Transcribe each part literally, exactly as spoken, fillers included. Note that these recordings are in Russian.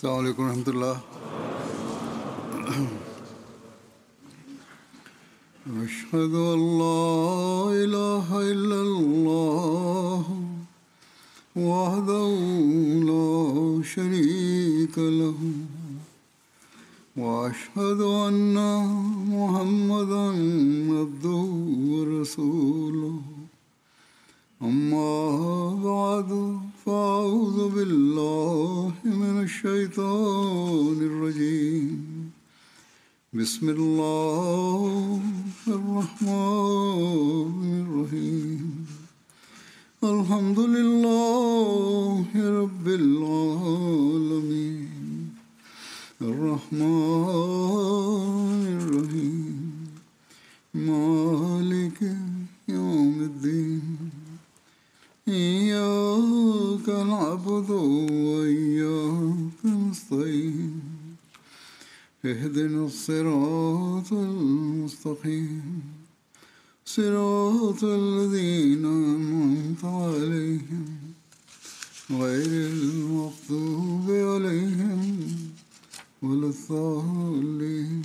السلام عليكم ورحمة الله. أشهد أن لا إله إلا الله وحده لا شريك له وأشهد أن محمدا عبده ورسوله أما بعد فأعوذ بالله من الشيطان الرجيم بسم الله الرحمن الرحيم الحمد لله رب العالمين الرحمن الرحيم مالك يوم الدين إياك نعبد وإياك نستعين اهدنا الصراط المستقيم صراط الذين أنعمت عليهم غير المغضوب عليهم ولا الضالين.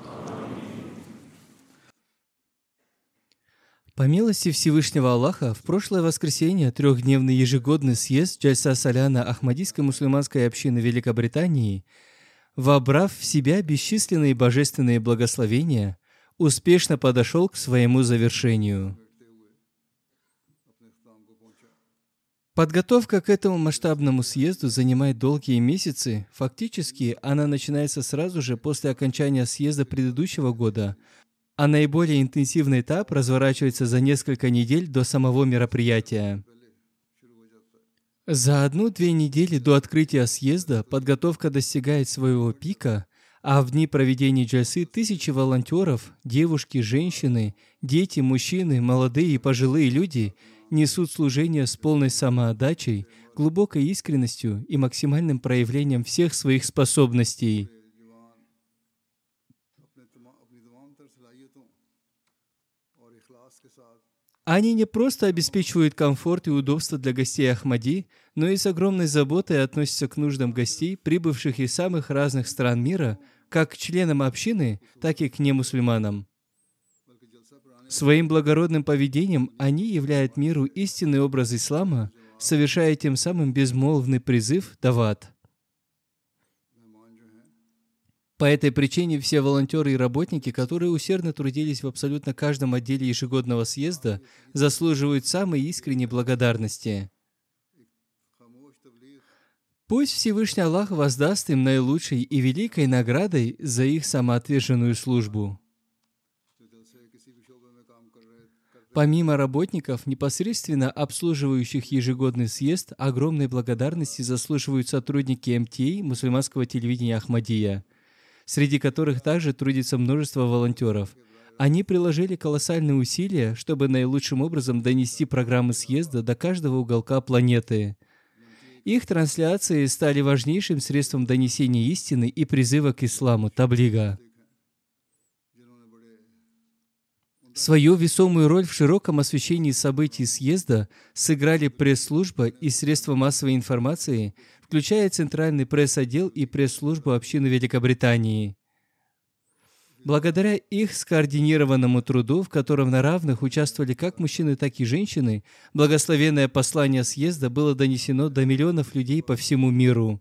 По милости Всевышнего Аллаха, в прошлое воскресенье трехдневный ежегодный съезд Джальса Саляна Ахмадийской мусульманской общины Великобритании, вобрав в себя бесчисленные божественные благословения, успешно подошел к своему завершению. Подготовка к этому масштабному съезду занимает долгие месяцы. Фактически, она начинается сразу же после окончания съезда предыдущего года, а наиболее интенсивный этап разворачивается за несколько недель до самого мероприятия. За одну-две недели до открытия съезда подготовка достигает своего пика, а в дни проведения джальсы тысячи волонтеров, девушки, женщины, дети, мужчины, молодые и пожилые люди несут служение с полной самоотдачей, глубокой искренностью и максимальным проявлением всех своих способностей. Они не просто обеспечивают комфорт и удобство для гостей Ахмади, но и с огромной заботой относятся к нуждам гостей, прибывших из самых разных стран мира, как к членам общины, так и к немусульманам. Своим благородным поведением они являют миру истинный образ ислама, совершая тем самым безмолвный призыв «Дават». По этой причине все волонтеры и работники, которые усердно трудились в абсолютно каждом отделе ежегодного съезда, заслуживают самой искренней благодарности. Пусть Всевышний Аллах воздаст им наилучшей и великой наградой за их самоотверженную службу. Помимо работников, непосредственно обслуживающих ежегодный съезд, огромной благодарности заслуживают сотрудники эм ти эй мусульманского телевидения Ахмадия, среди которых также трудится множество волонтеров. Они приложили колоссальные усилия, чтобы наилучшим образом донести программы съезда до каждого уголка планеты. Их трансляции стали важнейшим средством донесения истины и призыва к исламу, таблига. Свою весомую роль в широком освещении событий съезда сыграли пресс-служба и средства массовой информации, включая Центральный пресс-отдел и пресс-службу общины Великобритании. Благодаря их скоординированному труду, в котором на равных участвовали как мужчины, так и женщины, благословенное послание съезда было донесено до миллионов людей по всему миру.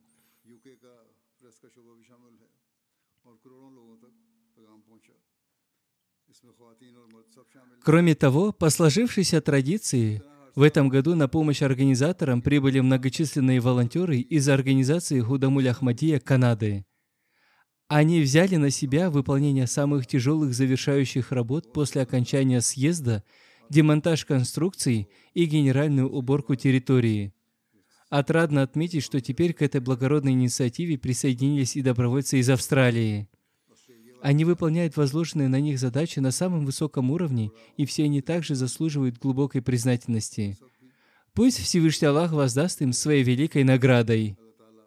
Кроме того, по сложившейся традиции, в этом году на помощь организаторам прибыли многочисленные волонтеры из организации Худамуль Ахмадия Канады. Они взяли на себя выполнение самых тяжелых завершающих работ после окончания съезда, демонтаж конструкций и генеральную уборку территории. Отрадно отметить, что теперь к этой благородной инициативе присоединились и добровольцы из Австралии. Они выполняют возложенные на них задачи на самом высоком уровне, и все они также заслуживают глубокой признательности. Пусть Всевышний Аллах воздаст им своей великой наградой.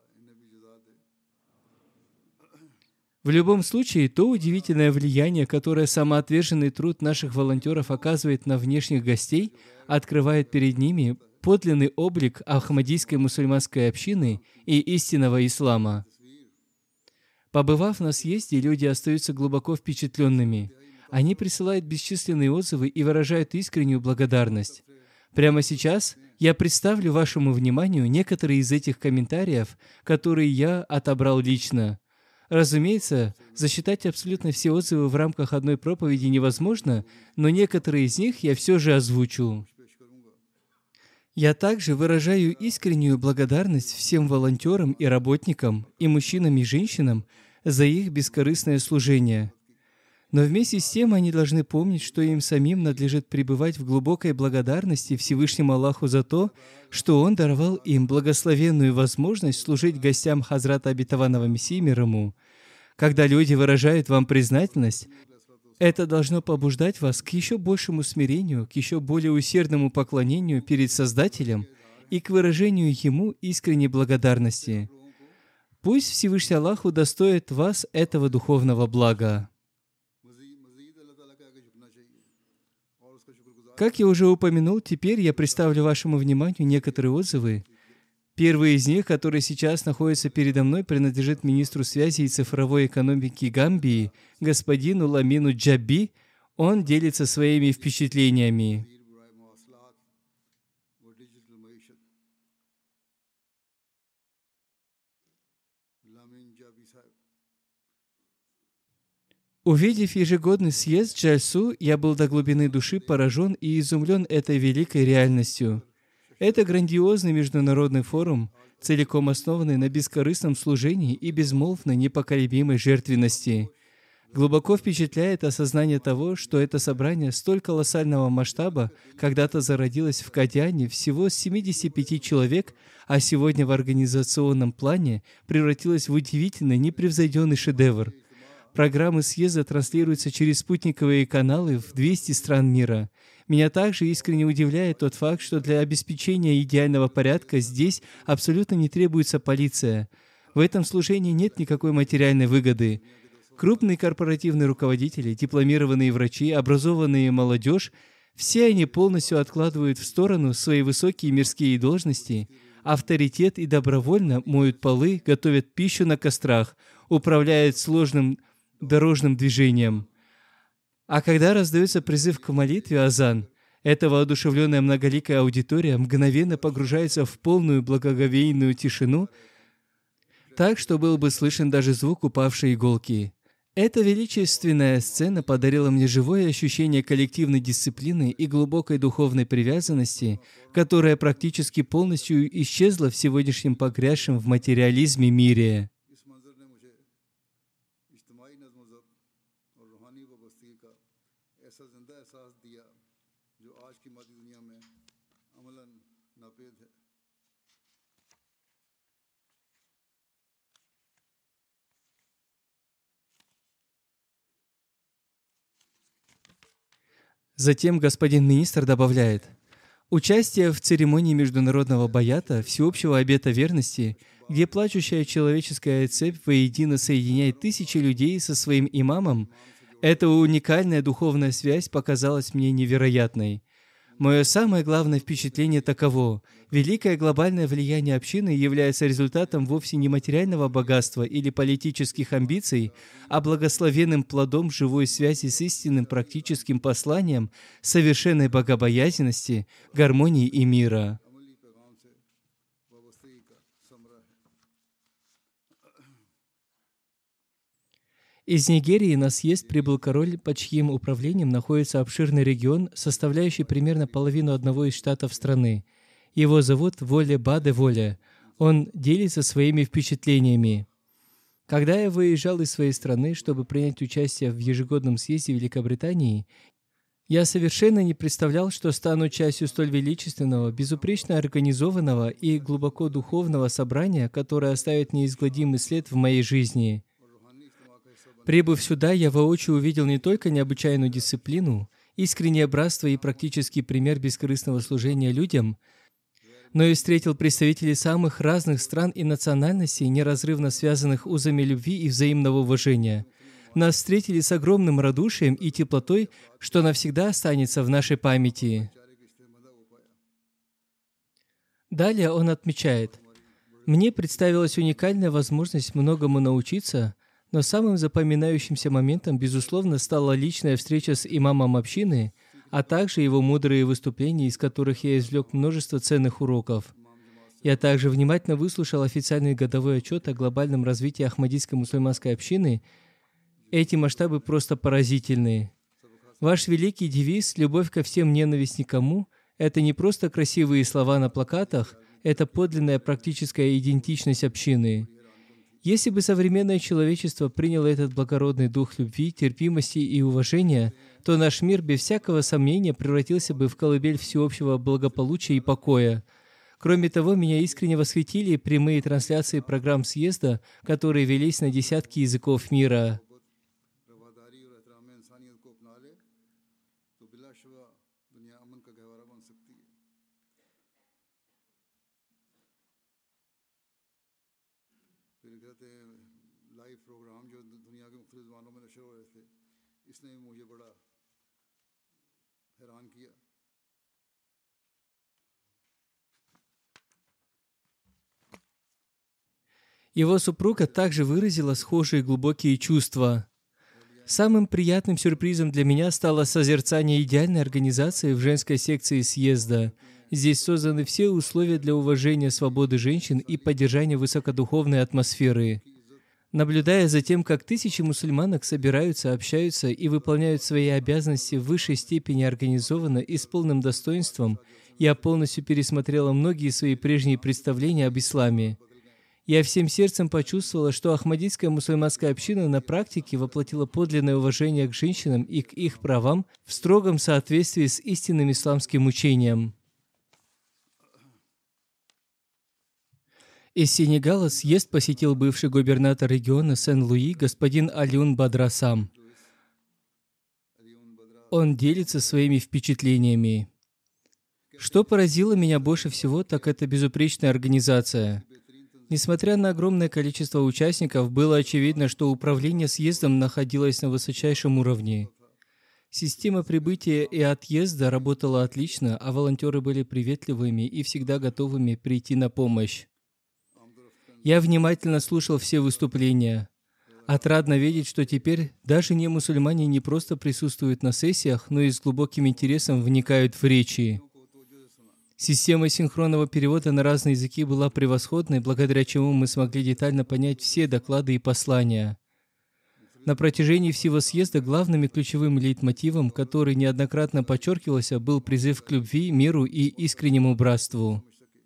В любом случае, то удивительное влияние, которое самоотверженный труд наших волонтеров оказывает на внешних гостей, открывает перед ними подлинный облик Ахмадийской мусульманской общины и истинного ислама. Побывав на съезде, люди остаются глубоко впечатленными. Они присылают бесчисленные отзывы и выражают искреннюю благодарность. Прямо сейчас я представлю вашему вниманию некоторые из этих комментариев, которые я отобрал лично. Разумеется, засчитать абсолютно все отзывы в рамках одной проповеди невозможно, но некоторые из них я все же озвучу. Я также выражаю искреннюю благодарность всем волонтерам и работникам, и мужчинам и женщинам за их бескорыстное служение. Но вместе с тем они должны помнить, что им самим надлежит пребывать в глубокой благодарности Всевышнему Аллаху за то, что Он даровал им благословенную возможность служить гостям Хазрата Обетованного Мессии мир ему. Когда люди выражают вам признательность, это должно побуждать вас к еще большему смирению, к еще более усердному поклонению перед Создателем и к выражению Ему искренней благодарности. Пусть Всевышний Аллах удостоит вас этого духовного блага. Как я уже упомянул, теперь я представлю вашему вниманию некоторые отзывы. Первый из них, который сейчас находится передо мной, принадлежит министру связи и цифровой экономики Гамбии, господину Ламину Джаби. Он делится своими впечатлениями. Увидев ежегодный съезд Джальсу, я был до глубины души поражен и изумлен этой великой реальностью. Это грандиозный международный форум, целиком основанный на бескорыстном служении и безмолвной непоколебимой жертвенности. Глубоко впечатляет осознание того, что это собрание столь колоссального масштаба когда-то зародилось в Кадьяне всего с семидесяти пяти человек, а сегодня в организационном плане превратилось в удивительный, непревзойденный шедевр. Программы съезда транслируются через спутниковые каналы в двухстах стран мира. Меня также искренне удивляет тот факт, что для обеспечения идеального порядка здесь абсолютно не требуется полиция. В этом служении нет никакой материальной выгоды. Крупные корпоративные руководители, дипломированные врачи, образованные молодежь – все они полностью откладывают в сторону свои высокие мирские должности, авторитет и добровольно моют полы, готовят пищу на кострах, управляют сложным дорожным движением. А когда раздается призыв к молитве азан, эта воодушевленная многоликая аудитория мгновенно погружается в полную благоговейную тишину, так, что был бы слышен даже звук упавшей иголки. Эта величественная сцена подарила мне живое ощущение коллективной дисциплины и глубокой духовной привязанности, которая практически полностью исчезла в сегодняшнем погрязшем в материализме мире. Затем господин министр добавляет: участие в церемонии международного баята, всеобщего обета верности, где плачущая человеческая цепь воедино соединяет тысячи людей со своим имамом, эта уникальная духовная связь показалась мне невероятной. Мое самое главное впечатление таково: великое глобальное влияние общины является результатом вовсе не материального богатства или политических амбиций, а благословенным плодом живой связи с истинным практическим посланием совершенной богобоязненности, гармонии и мира. Из Нигерии на съезд прибыл король, под чьим управлением находится обширный регион, составляющий примерно половину одного из штатов страны. Его зовут Воле Баде Воле. Он делится своими впечатлениями. Когда я выезжал из своей страны, чтобы принять участие в ежегодном съезде Великобритании, я совершенно не представлял, что стану частью столь величественного, безупречно организованного и глубоко духовного собрания, которое оставит неизгладимый след в моей жизни. Прибыв сюда, я воочию увидел не только необычайную дисциплину, искреннее братство и практический пример бескорыстного служения людям, но и встретил представителей самых разных стран и национальностей, неразрывно связанных узами любви и взаимного уважения. Нас встретили с огромным радушием и теплотой, что навсегда останется в нашей памяти. Далее он отмечает: «Мне представилась уникальная возможность многому научиться, Но самым запоминающимся моментом, безусловно, стала личная встреча с имамом общины, а также его мудрые выступления, из которых я извлек множество ценных уроков. Я также внимательно выслушал официальный годовой отчет о глобальном развитии Ахмадийской мусульманской общины. Эти масштабы просто поразительные. Ваш великий девиз «Любовь ко всем, ненависть никому» — это не просто красивые слова на плакатах, это подлинная практическая идентичность общины. Если бы современное человечество приняло этот благородный дух любви, терпимости и уважения, то наш мир без всякого сомнения превратился бы в колыбель всеобщего благополучия и покоя. Кроме того, меня искренне восхитили прямые трансляции программ съезда, которые велись на десятки языков мира. Его супруга также выразила схожие глубокие чувства. Самым приятным сюрпризом для меня стало созерцание идеальной организации в женской секции съезда. Здесь созданы все условия для уважения свободы женщин и поддержания высокодуховной атмосферы. Наблюдая за тем, как тысячи мусульманок собираются, общаются и выполняют свои обязанности в высшей степени организованно и с полным достоинством, я полностью пересмотрела многие свои прежние представления об исламе. Я всем сердцем почувствовала, что Ахмадийская мусульманская община на практике воплотила подлинное уважение к женщинам и к их правам в строгом соответствии с истинным исламским учением. Из Сенегала съезд посетил бывший губернатор региона Сен-Луи господин Алиун Бадрасам. Он делится своими впечатлениями. Что поразило меня больше всего, так это безупречная организация. Несмотря на огромное количество участников, было очевидно, что управление съездом находилось на высочайшем уровне. Система прибытия и отъезда работала отлично, а волонтеры были приветливыми и всегда готовыми прийти на помощь. Я внимательно слушал все выступления. Отрадно видеть, что теперь даже не мусульмане не просто присутствуют на сессиях, но и с глубоким интересом вникают в речи. Система синхронного перевода на разные языки была превосходной, благодаря чему мы смогли детально понять все доклады и послания. На протяжении всего съезда главным и ключевым лейтмотивом, который неоднократно подчеркивался, был призыв к любви, миру и искреннему братству.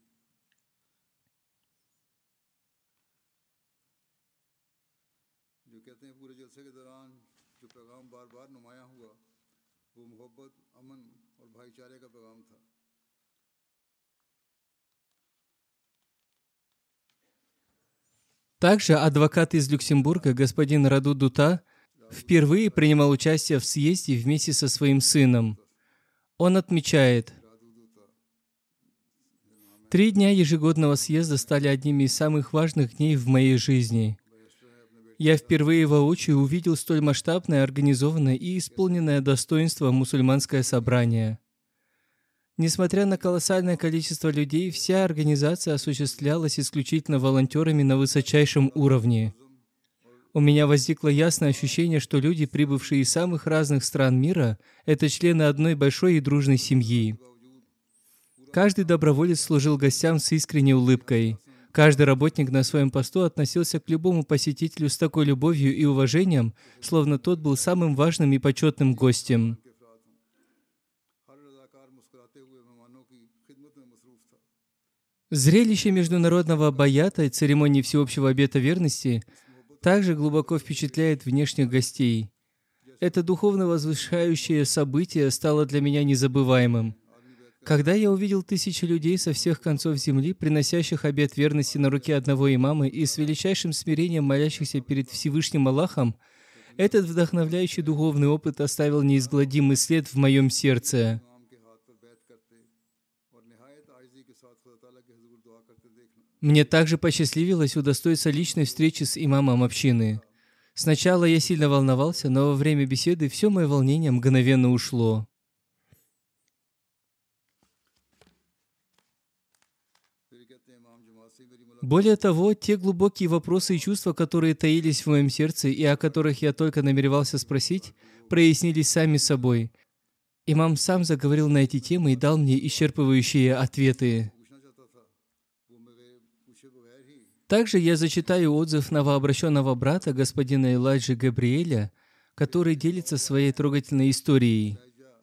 Также адвокат из Люксембурга, господин Раду Дута, впервые принимал участие в съезде вместе со своим сыном. Он отмечает: «Три дня ежегодного съезда стали одними из самых важных дней в моей жизни. Я впервые воочию увидел столь масштабное, организованное и исполненное достоинство мусульманское собрание. Несмотря на колоссальное количество людей, вся организация осуществлялась исключительно волонтерами на высочайшем уровне. У меня возникло ясное ощущение, что люди, прибывшие из самых разных стран мира, это члены одной большой и дружной семьи. Каждый доброволец служил гостям с искренней улыбкой. Каждый работник на своем посту относился к любому посетителю с такой любовью и уважением, словно тот был самым важным и почетным гостем. Зрелище международного баята и церемонии всеобщего обета верности также глубоко впечатляет внешних гостей. Это духовно возвышающее событие стало для меня незабываемым. Когда я увидел тысячи людей со всех концов земли, приносящих обет верности на руке одного имама и с величайшим смирением молящихся перед Всевышним Аллахом, этот вдохновляющий духовный опыт оставил неизгладимый след в моем сердце. Мне также посчастливилось удостоиться личной встречи с имамом общины. Сначала я сильно волновался, но во время беседы все мое волнение мгновенно ушло. Более того, те глубокие вопросы и чувства, которые таились в моем сердце и о которых я только намеревался спросить, прояснились сами собой. Имам сам заговорил на эти темы и дал мне исчерпывающие ответы. Также я зачитаю отзыв новообращенного брата, господина Элайджи Габриэля, который делится своей трогательной историей.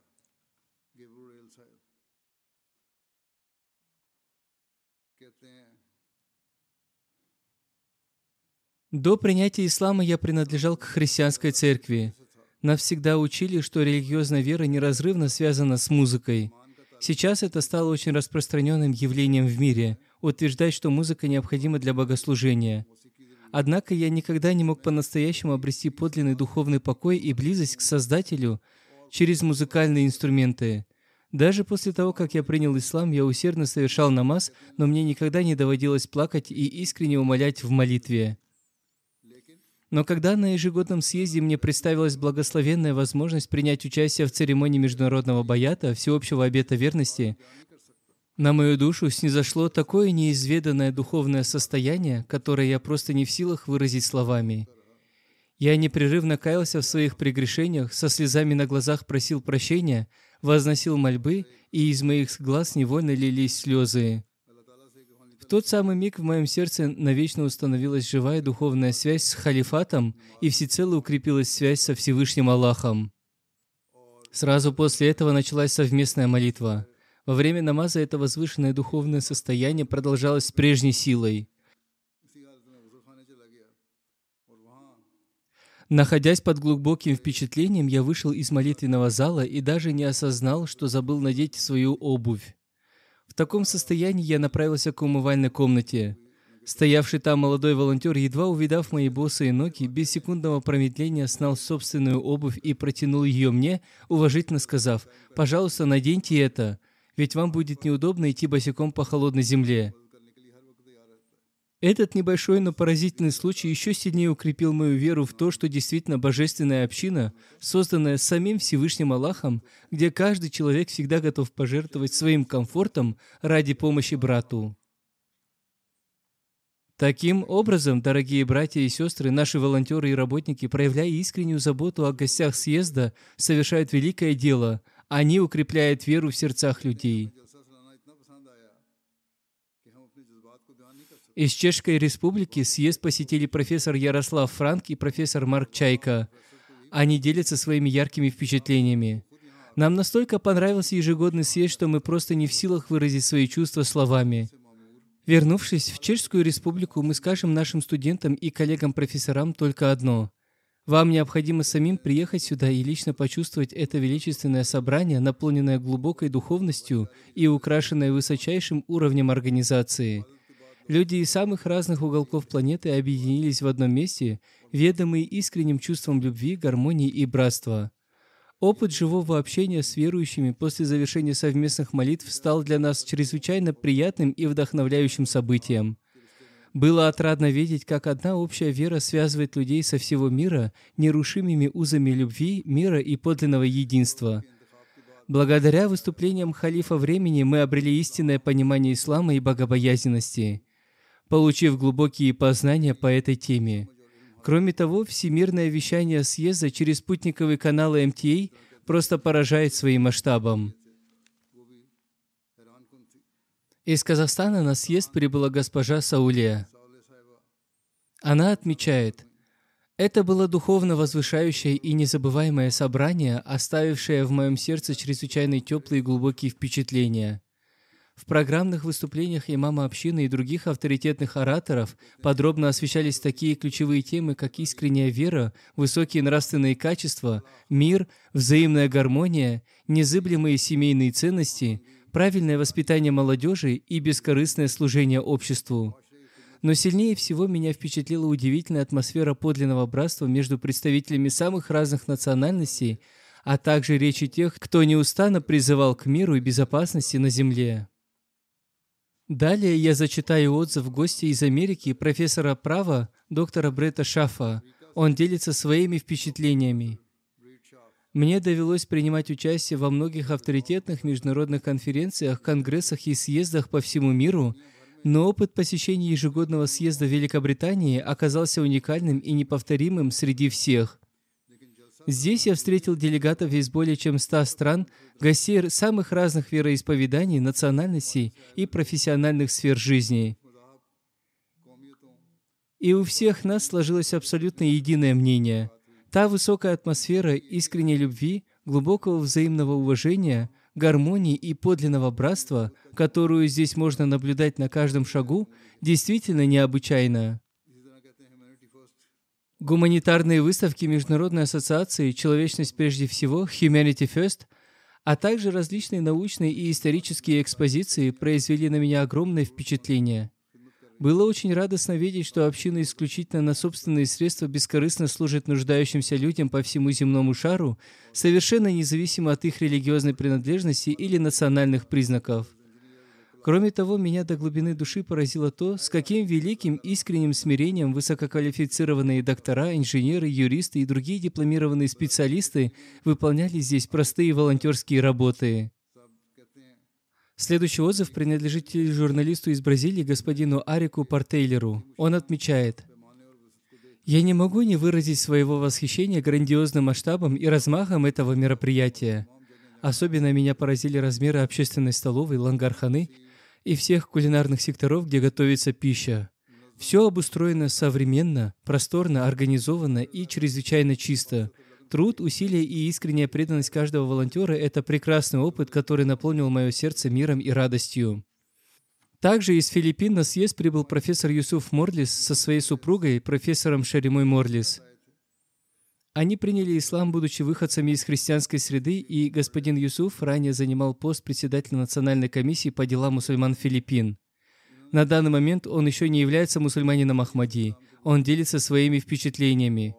До принятия ислама я принадлежал к христианской церкви. Нас всегда учили, что религиозная вера неразрывно связана с музыкой. Сейчас это стало очень распространенным явлением в мире, утверждать, что музыка необходима для богослужения. Однако я никогда не мог по-настоящему обрести подлинный духовный покой и близость к Создателю через музыкальные инструменты. Даже после того, как я принял ислам, я усердно совершал намаз, но мне никогда не доводилось плакать и искренне умолять в молитве. Но когда на ежегодном съезде мне представилась благословенная возможность принять участие в церемонии международного баята, всеобщего обета верности, на мою душу снизошло такое неизведанное духовное состояние, которое я просто не в силах выразить словами. Я непрерывно каялся в своих прегрешениях, со слезами на глазах просил прощения, возносил мольбы, и из моих глаз невольно лились слезы. В тот самый миг в моем сердце навечно установилась живая духовная связь с халифатом и всецело укрепилась связь со Всевышним Аллахом. Сразу после этого началась совместная молитва. Во время намаза это возвышенное духовное состояние продолжалось с прежней силой. Находясь под глубоким впечатлением, я вышел из молитвенного зала и даже не осознал, что забыл надеть свою обувь. В таком состоянии я направился к умывальной комнате. Стоявший там молодой волонтер, едва увидав мои босые ноги, без секундного промедления снял собственную обувь и протянул ее мне, уважительно сказав: «Пожалуйста, наденьте это, ведь вам будет неудобно идти босиком по холодной земле». Этот небольшой, но поразительный случай еще сильнее укрепил мою веру в то, что действительно божественная община, созданная самим Всевышним Аллахом, где каждый человек всегда готов пожертвовать своим комфортом ради помощи брату. Таким образом, дорогие братья и сестры, наши волонтеры и работники, проявляя искреннюю заботу о гостях съезда, совершают великое дело. Они укрепляют веру в сердцах людей. Из Чешской Республики съезд посетили профессор Ярослав Франк и профессор Марк Чайка. Они делятся своими яркими впечатлениями. Нам настолько понравился ежегодный съезд, что мы просто не в силах выразить свои чувства словами. Вернувшись в Чешскую Республику, мы скажем нашим студентам и коллегам-профессорам только одно. Вам необходимо самим приехать сюда и лично почувствовать это величественное собрание, наполненное глубокой духовностью и украшенное высочайшим уровнем организации. Люди из самых разных уголков планеты объединились в одном месте, ведомые искренним чувством любви, гармонии и братства. Опыт живого общения с верующими после завершения совместных молитв стал для нас чрезвычайно приятным и вдохновляющим событием. Было отрадно видеть, как одна общая вера связывает людей со всего мира нерушимыми узами любви, мира и подлинного единства. Благодаря выступлениям халифа времени мы обрели истинное понимание ислама и богобоязненности, получив глубокие познания по этой теме. Кроме того, всемирное вещание съезда через спутниковые каналы эм ти эй просто поражает своим масштабом. Из Казахстана на съезд прибыла госпожа Саулия. Она отмечает: «Это было духовно возвышающее и незабываемое собрание, оставившее в моем сердце чрезвычайно теплые и глубокие впечатления. В программных выступлениях имама общины и других авторитетных ораторов подробно освещались такие ключевые темы, как искренняя вера, высокие нравственные качества, мир, взаимная гармония, незыблемые семейные ценности, правильное воспитание молодежи и бескорыстное служение обществу. Но сильнее всего меня впечатлила удивительная атмосфера подлинного братства между представителями самых разных национальностей, а также речи тех, кто неустанно призывал к миру и безопасности на земле». Далее я зачитаю отзыв гостя из Америки, профессора права, доктора Бретта Шафа. Он делится своими впечатлениями. «Мне довелось принимать участие во многих авторитетных международных конференциях, конгрессах и съездах по всему миру, Но опыт посещения ежегодного съезда в Великобритании оказался уникальным и неповторимым среди всех. Здесь я встретил делегатов из более чем ста стран, гостей самых разных вероисповеданий, национальностей и профессиональных сфер жизни. И у всех нас сложилось абсолютно единое мнение. Та высокая атмосфера искренней любви, глубокого взаимного уважения, гармонии и подлинного братства, которую здесь можно наблюдать на каждом шагу, действительно необычайна. Гуманитарные выставки Международной ассоциации «Человечность прежде всего» Humanity First, а также различные научные и исторические экспозиции произвели на меня огромное впечатление. Было очень радостно видеть, что община исключительно на собственные средства бескорыстно служит нуждающимся людям по всему земному шару, совершенно независимо от их религиозной принадлежности или национальных признаков. Кроме того, меня до глубины души поразило то, с каким великим искренним смирением высококвалифицированные доктора, инженеры, юристы и другие дипломированные специалисты выполняли здесь простые волонтерские работы. Следующий отзыв принадлежит журналисту из Бразилии господину Арику Партейлеру. Он отмечает: «Я не могу не выразить своего восхищения грандиозным масштабом и размахом этого мероприятия. Особенно меня поразили размеры общественной столовой, лангарханы и всех кулинарных секторов, где готовится пища. Все обустроено современно, просторно, организованно и чрезвычайно чисто. Труд, усилия и искренняя преданность каждого волонтера – это прекрасный опыт, который наполнил мое сердце миром и радостью». Также из Филиппин на съезд прибыл профессор Юсуф Морлис со своей супругой, профессором Шаримой Морлис. Они приняли ислам, будучи выходцами из христианской среды, и господин Юсуф ранее занимал пост председателя Национальной комиссии по делам мусульман Филиппин. На данный момент он еще не является мусульманином Ахмади. Он делится своими впечатлениями.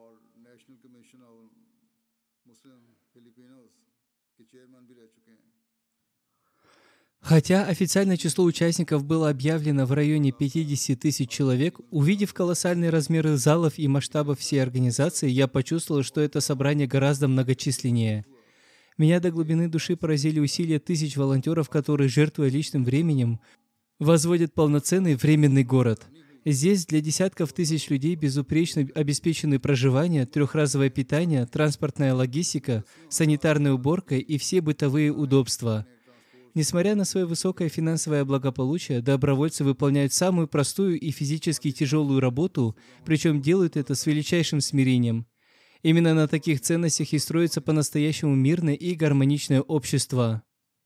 Хотя официальное число участников было объявлено в районе пятидесяти тысяч человек, увидев колоссальные размеры залов и масштабов всей организации, я почувствовал, что это собрание гораздо многочисленнее. Меня до глубины души поразили усилия тысяч волонтеров, которые, жертвуя личным временем, возводят полноценный временный город. Здесь для десятков тысяч людей безупречно обеспечены проживание, трехразовое питание, транспортная логистика, санитарная уборка и все бытовые удобства. Несмотря на свое высокое финансовое благополучие, добровольцы выполняют самую простую и физически тяжелую работу, причем делают это с величайшим смирением. Именно на таких ценностях и строится по-настоящему мирное и гармоничное общество.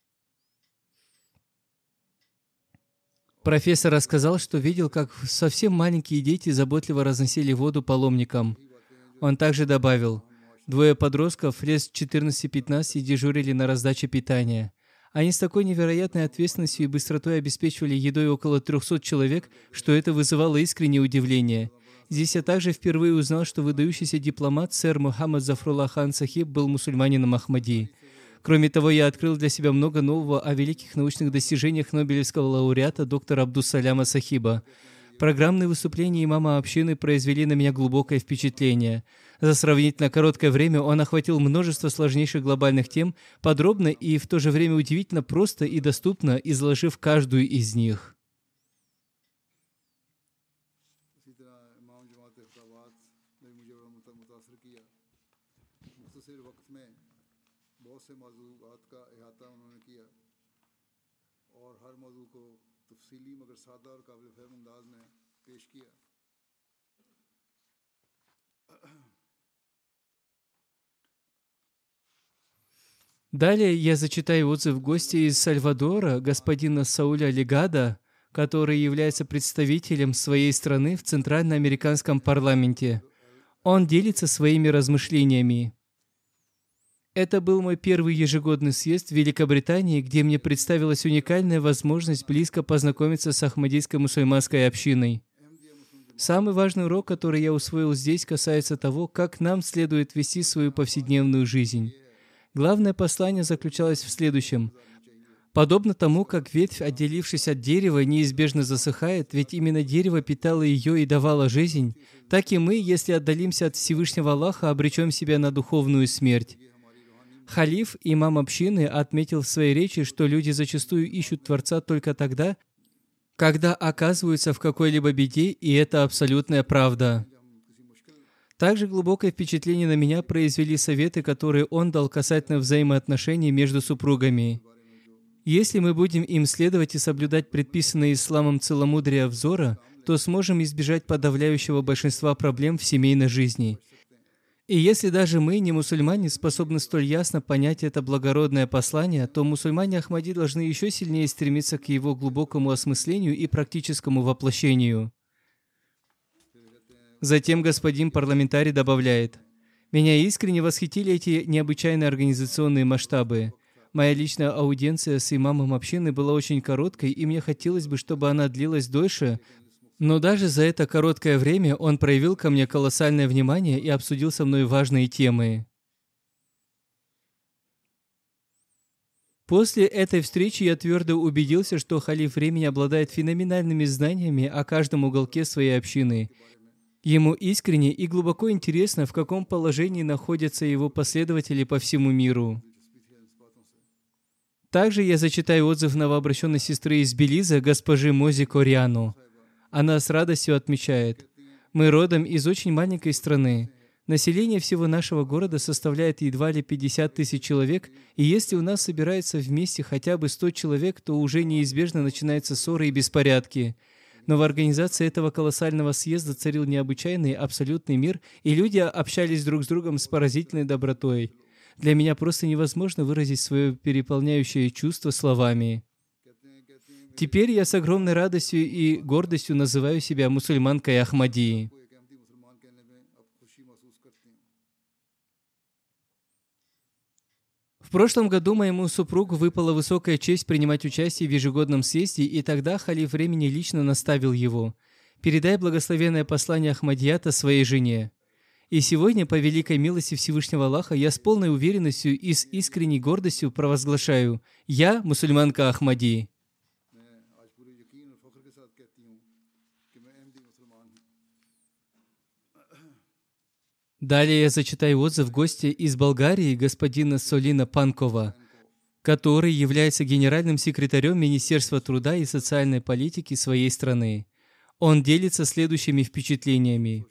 Профессор рассказал, что видел, как совсем маленькие дети заботливо разносили воду паломникам. Он также добавил: двое подростков лет четырнадцати-пятнадцати дежурили на раздаче питания. Они с такой невероятной ответственностью и быстротой обеспечивали едой около трехсот человек, что это вызывало искреннее удивление. Здесь я также впервые узнал, что выдающийся дипломат сэр Мухаммад Зафруллах хан Сахиб был мусульманином Ахмади. Кроме того, я открыл для себя много нового о великих научных достижениях Нобелевского лауреата доктора Абдус-Саляма Сахиба. Программные выступления имама общины произвели на меня глубокое впечатление. За сравнительно короткое время он охватил множество сложнейших глобальных тем, подробно и в то же время удивительно просто и доступно, изложив каждую из них. Далее я зачитаю отзыв гостя из Сальвадора, господина Сауля Легада, который является представителем своей страны в Центральноамериканском парламенте. Он делится своими размышлениями. Это был мой первый ежегодный съезд в Великобритании, где мне представилась уникальная возможность близко познакомиться с ахмадийской мусульманской общиной. Самый важный урок, который я усвоил здесь, касается того, как нам следует вести свою повседневную жизнь. Главное послание заключалось в следующем. Подобно тому, как ветвь, отделившись от дерева, неизбежно засыхает, ведь именно дерево питало ее и давало жизнь, так и мы, если отдалимся от Всевышнего Аллаха, обречем себя на духовную смерть. Халиф, имам общины, отметил в своей речи, что люди зачастую ищут Творца только тогда, когда оказываются в какой-либо беде, и это абсолютная правда. Также глубокое впечатление на меня произвели советы, которые он дал касательно взаимоотношений между супругами. Если мы будем им следовать и соблюдать предписанные исламом целомудрия взора, то сможем избежать подавляющего большинства проблем в семейной жизни. И если даже мы, не мусульмане, способны столь ясно понять это благородное послание, то мусульмане Ахмади должны еще сильнее стремиться к его глубокому осмыслению и практическому воплощению. Затем господин парламентарий добавляет: «Меня искренне восхитили эти необычайные организационные масштабы. Моя личная аудиенция с имамом общины была очень короткой, и мне хотелось бы, чтобы она длилась дольше, но даже за это короткое время он проявил ко мне колоссальное внимание и обсудил со мной важные темы». После этой встречи я твердо убедился, что халиф времени обладает феноменальными знаниями о каждом уголке своей общины. Ему искренне и глубоко интересно, в каком положении находятся его последователи по всему миру. Также я зачитаю отзыв новообращенной сестры из Белиза, госпожи Мози Кориану. Она с радостью отмечает: «Мы родом из очень маленькой страны. Население всего нашего города составляет едва ли пятьдесят тысяч человек, и если у нас собирается вместе хотя бы сто человек, то уже неизбежно начинаются ссоры и беспорядки. Но в организации этого колоссального съезда царил необычайный абсолютный мир, и люди общались друг с другом с поразительной добротой. Для меня просто невозможно выразить свое переполняющее чувство словами. Теперь я с огромной радостью и гордостью называю себя мусульманкой Ахмадии». В прошлом году моему супругу выпала высокая честь принимать участие в ежегодном съезде, и тогда халиф времени лично наставил его: «Передай благословенное послание Ахмадията своей жене». И сегодня, по великой милости Всевышнего Аллаха, я с полной уверенностью и с искренней гордостью провозглашаю: «Я мусульманка Ахмади». Далее я зачитаю отзыв гостя из Болгарии, господина Солина Панкова, который является генеральным секретарем Министерства труда и социальной политики своей страны. Он делится следующими впечатлениями.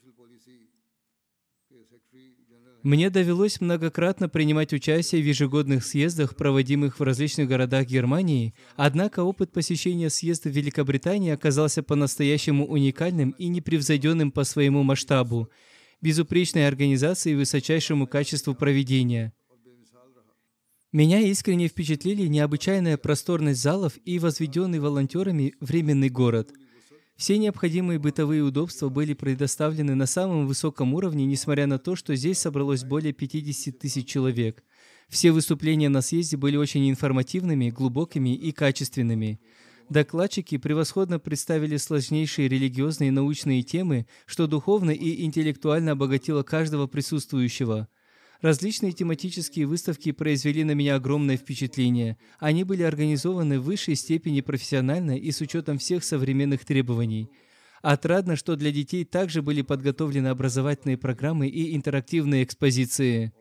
«Мне довелось многократно принимать участие в ежегодных съездах, проводимых в различных городах Германии, однако опыт посещения съезда в Великобритании оказался по-настоящему уникальным и непревзойденным по своему масштабу, безупречной организации и высочайшему качеству проведения. Меня искренне впечатлили необычайная просторность залов и возведенный волонтерами временный город. Все необходимые бытовые удобства были предоставлены на самом высоком уровне, несмотря на то, что здесь собралось более пятидесяти тысяч человек. Все выступления на съезде были очень информативными, глубокими и качественными. Докладчики превосходно представили сложнейшие религиозные и научные темы, что духовно и интеллектуально обогатило каждого присутствующего. Различные тематические выставки произвели на меня огромное впечатление. Они были организованы в высшей степени профессионально и с учетом всех современных требований. Отрадно, что для детей также были подготовлены образовательные программы и интерактивные экспозиции.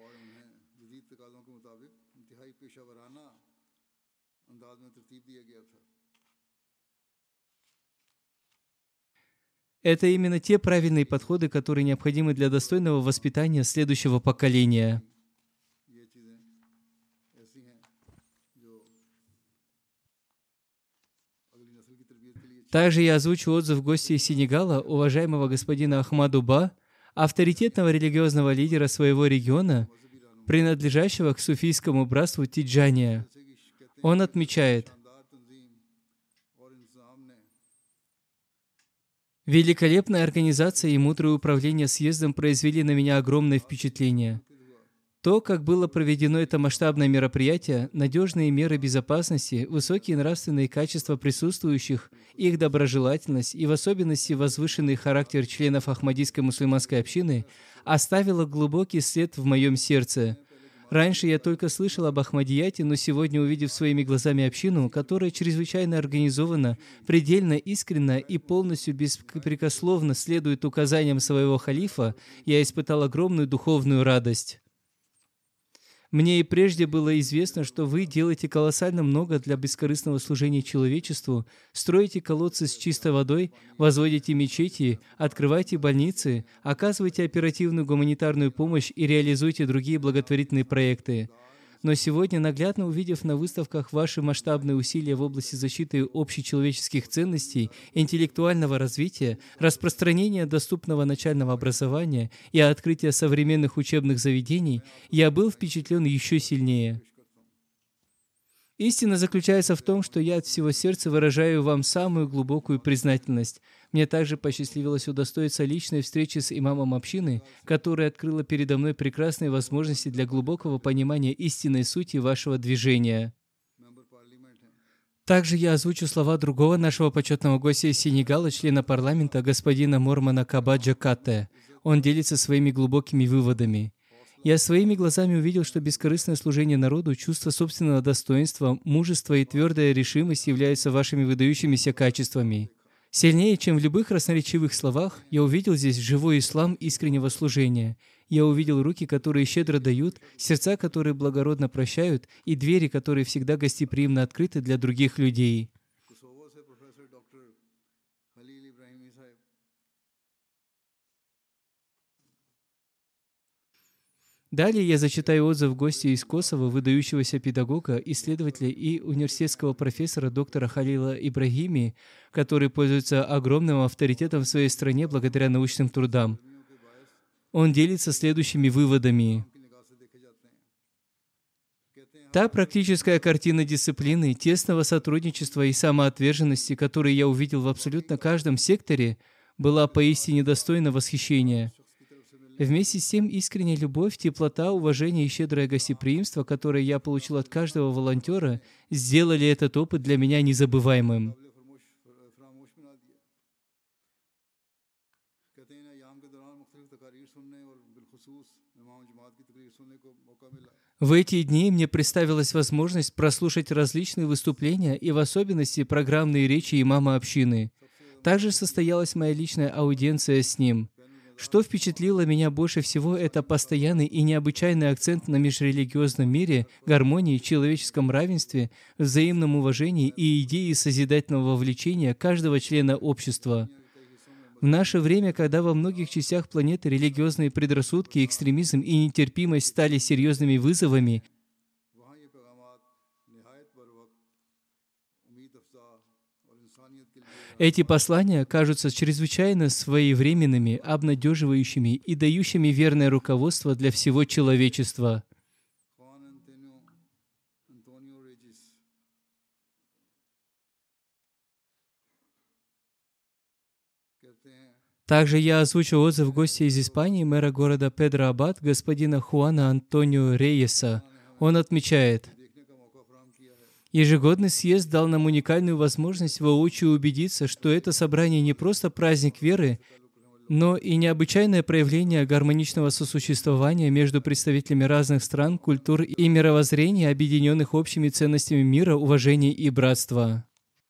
Это именно те правильные подходы, которые необходимы для достойного воспитания следующего поколения. Также я озвучу отзыв гостя из Сенегала, уважаемого господина Ахмаду Ба, авторитетного религиозного лидера своего региона, принадлежащего к суфийскому братству Тиджания. Он отмечает: «Великолепная организация и мудрое управление съездом произвели на меня огромное впечатление. То, как было проведено это масштабное мероприятие, надежные меры безопасности, высокие нравственные качества присутствующих, их доброжелательность и в особенности возвышенный характер членов Ахмадийской мусульманской общины оставило глубокий след в моем сердце. Раньше я только слышал об Ахмадияте, но сегодня, увидев своими глазами общину, которая чрезвычайно организована, предельно искренна и полностью беспрекословно следует указаниям своего халифа, я испытал огромную духовную радость. Мне и прежде было известно, что вы делаете колоссально много для бескорыстного служения человечеству, строите колодцы с чистой водой, возводите мечети, открываете больницы, оказываете оперативную гуманитарную помощь и реализуете другие благотворительные проекты. Но сегодня, наглядно увидев на выставках ваши масштабные усилия в области защиты общечеловеческих ценностей, интеллектуального развития, распространения доступного начального образования и открытия современных учебных заведений, я был впечатлен еще сильнее. Истина заключается в том, что я от всего сердца выражаю вам самую глубокую признательность. Мне также посчастливилось удостоиться личной встречи с имамом общины, которая открыла передо мной прекрасные возможности для глубокого понимания истинной сути вашего движения. Также я озвучу слова другого нашего почетного гостя из Сенегала, члена парламента, господина Мормана Кабаджа Катте. Он делится своими глубокими выводами. Я своими глазами увидел, что бескорыстное служение народу, чувство собственного достоинства, мужество и твердая решимость являются вашими выдающимися качествами. Сильнее, чем в любых красноречивых словах, я увидел здесь живой ислам искреннего служения. Я увидел руки, которые щедро дают, сердца, которые благородно прощают, и двери, которые всегда гостеприимно открыты для других людей. Далее я зачитаю отзыв гостя из Косово, выдающегося педагога, исследователя и университетского профессора доктора Халила Ибрагими, который пользуется огромным авторитетом в своей стране благодаря научным трудам. Он делится следующими выводами. Та практическая картина дисциплины, тесного сотрудничества и самоотверженности, которую я увидел в абсолютно каждом секторе, была поистине достойна восхищения. Вместе с тем искренняя любовь, теплота, уважение и щедрое гостеприимство, которое я получил от каждого волонтера, сделали этот опыт для меня незабываемым. В эти дни мне представилась возможность прослушать различные выступления и в особенности программные речи имама общины. Также состоялась моя личная аудиенция с ним. Что впечатлило меня больше всего, это постоянный и необычайный акцент на межрелигиозном мире, гармонии, человеческом равенстве, взаимном уважении и идее созидательного вовлечения каждого члена общества. В наше время, когда во многих частях планеты религиозные предрассудки, экстремизм и нетерпимость стали серьезными вызовами, эти послания кажутся чрезвычайно своевременными, обнадеживающими и дающими верное руководство для всего человечества. Также я озвучу отзыв гостя из Испании, мэра города Педро Абад, господина Хуана Антонио Рейеса. Он отмечает: ежегодный съезд дал нам уникальную возможность воочию убедиться, что это собрание не просто праздник веры, но и необычайное проявление гармоничного сосуществования между представителями разных стран, культур и мировоззрений, объединенных общими ценностями мира, уважения и братства.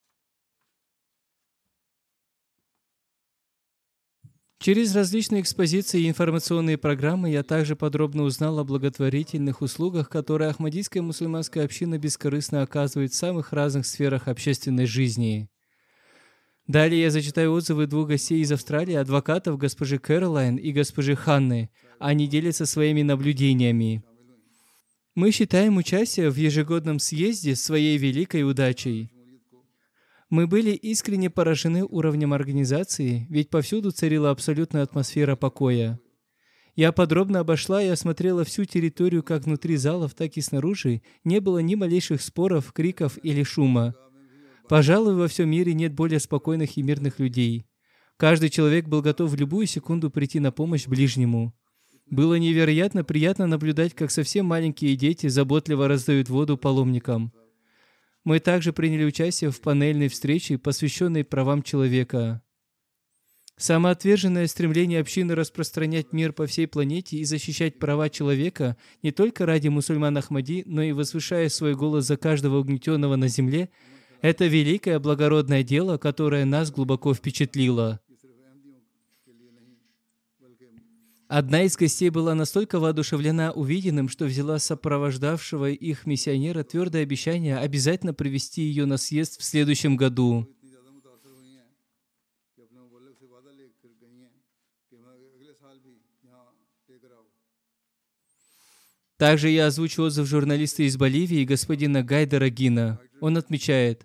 Через различные экспозиции и информационные программы я также подробно узнал о благотворительных услугах, которые Ахмадийская мусульманская община бескорыстно оказывает в самых разных сферах общественной жизни. Далее я зачитаю отзывы двух гостей из Австралии, адвокатов госпожи Кэролайн и госпожи Ханны. Они делятся своими наблюдениями. Мы считаем участие в ежегодном съезде своей великой удачей. Мы были искренне поражены уровнем организации, ведь повсюду царила абсолютная атмосфера покоя. Я подробно обошла и осмотрела всю территорию как внутри залов, так и снаружи. Не было ни малейших споров, криков или шума. Пожалуй, во всем мире нет более спокойных и мирных людей. Каждый человек был готов в любую секунду прийти на помощь ближнему. Было невероятно приятно наблюдать, как совсем маленькие дети заботливо раздают воду паломникам. Мы также приняли участие в панельной встрече, посвященной правам человека. Самоотверженное стремление общины распространять мир по всей планете и защищать права человека не только ради мусульман Ахмади, но и возвышая свой голос за каждого угнетенного на земле – это великое благородное дело, которое нас глубоко впечатлило. Одна из гостей была настолько воодушевлена увиденным, что взяла сопровождавшего их миссионера твердое обещание обязательно привести ее на съезд в следующем году. Также я озвучу отзыв журналиста из Боливии, господина Гайдера Гина. Он отмечает: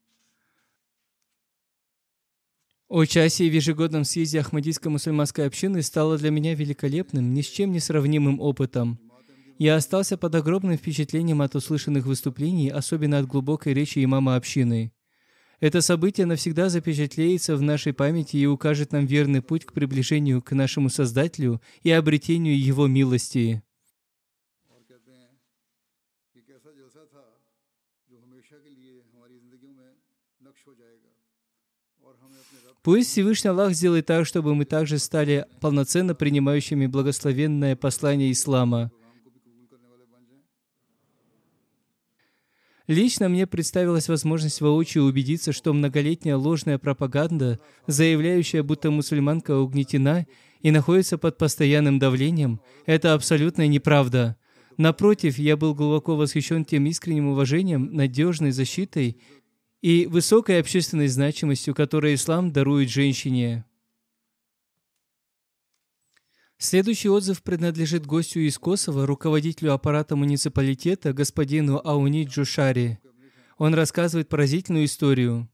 участие в ежегодном съезде Ахмадийской мусульманской общины стало для меня великолепным, ни с чем не сравнимым опытом. Я остался под огромным впечатлением от услышанных выступлений, особенно от глубокой речи имама общины. Это событие навсегда запечатлеется в нашей памяти и укажет нам верный путь к приближению к нашему Создателю и обретению Его милости. Пусть Всевышний Аллах сделает так, чтобы мы также стали полноценно принимающими благословенное послание Ислама. Лично мне представилась возможность воочию убедиться, что многолетняя ложная пропаганда, заявляющая, будто мусульманка угнетена и находится под постоянным давлением, это абсолютная неправда. Напротив, я был глубоко восхищен тем искренним уважением, надежной защитой и высокой общественной значимостью, которую ислам дарует женщине. Следующий отзыв принадлежит гостю из Косово, руководителю аппарата муниципалитета, господину Ауни Джушари. Он рассказывает поразительную историю.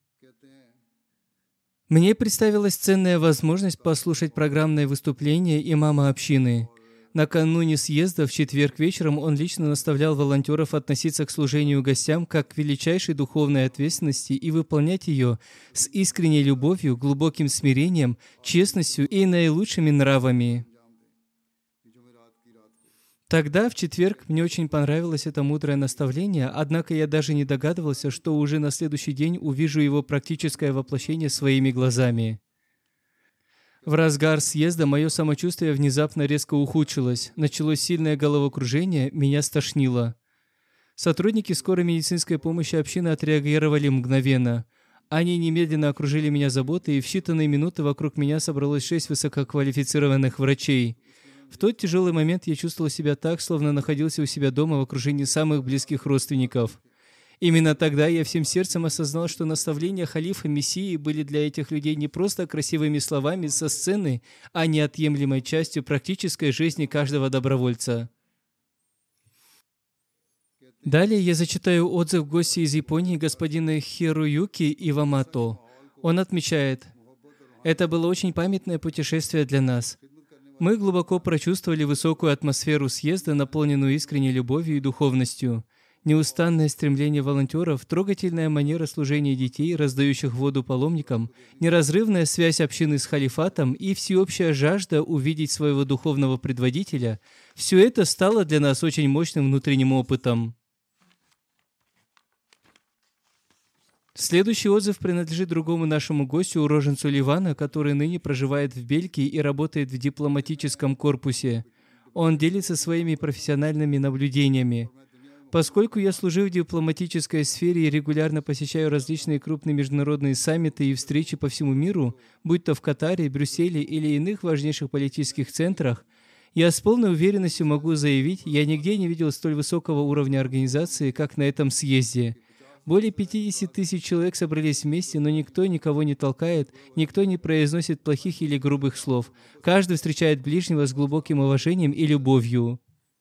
Мне представилась ценная возможность послушать программное выступление имама общины. Накануне съезда в четверг вечером он лично наставлял волонтеров относиться к служению гостям как к величайшей духовной ответственности и выполнять ее с искренней любовью, глубоким смирением, честностью и наилучшими нравами. Тогда, в четверг, мне очень понравилось это мудрое наставление, однако я даже не догадывался, что уже на следующий день увижу его практическое воплощение своими глазами. В разгар съезда мое самочувствие внезапно резко ухудшилось. Началось сильное головокружение, меня стошнило. Сотрудники скорой медицинской помощи общины отреагировали мгновенно. Они немедленно окружили меня заботой, и в считанные минуты вокруг меня собралось шесть высококвалифицированных врачей. В тот тяжелый момент я чувствовал себя так, словно находился у себя дома в окружении самых близких родственников. Именно тогда я всем сердцем осознал, что наставления халифа Мессии были для этих людей не просто красивыми словами со сцены, а неотъемлемой частью практической жизни каждого добровольца. Далее я зачитаю отзыв гостя из Японии господина Хируюки Ивамото. Он отмечает: «Это было очень памятное путешествие для нас. Мы глубоко прочувствовали высокую атмосферу съезда, наполненную искренней любовью и духовностью. Неустанное стремление волонтеров, трогательная манера служения детей, раздающих воду паломникам, неразрывная связь общины с халифатом и всеобщая жажда увидеть своего духовного предводителя – все это стало для нас очень мощным внутренним опытом». Следующий отзыв принадлежит другому нашему гостю, уроженцу Ливана, который ныне проживает в Бельгии и работает в дипломатическом корпусе. Он делится своими профессиональными наблюдениями. Поскольку я служу в дипломатической сфере и регулярно посещаю различные крупные международные саммиты и встречи по всему миру, будь то в Катаре, Брюсселе или иных важнейших политических центрах, я с полной уверенностью могу заявить, я нигде не видел столь высокого уровня организации, как на этом съезде. Более пятьдесят тысяч человек собрались вместе, но никто никого не толкает, никто не произносит плохих или грубых слов. Каждый встречает ближнего с глубоким уважением и любовью.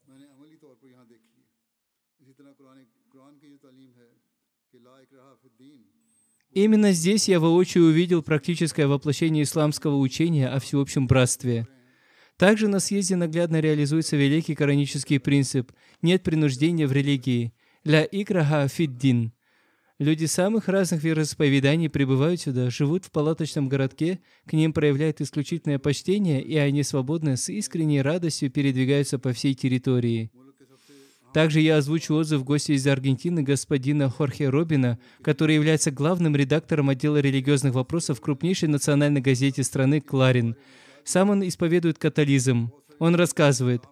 Именно здесь я воочию увидел практическое воплощение исламского учения о всеобщем братстве. Также на съезде наглядно реализуется великий коранический принцип «нет принуждения в религии» «ля икраха фиддин». Люди самых разных вероисповеданий прибывают сюда, живут в палаточном городке, к ним проявляют исключительное почтение, и они свободно, с искренней радостью передвигаются по всей территории. Также я озвучу отзыв гостя из Аргентины, господина Хорхе Робина, который является главным редактором отдела религиозных вопросов в крупнейшей национальной газете страны «Кларин». Сам он исповедует католизм. Он рассказывает: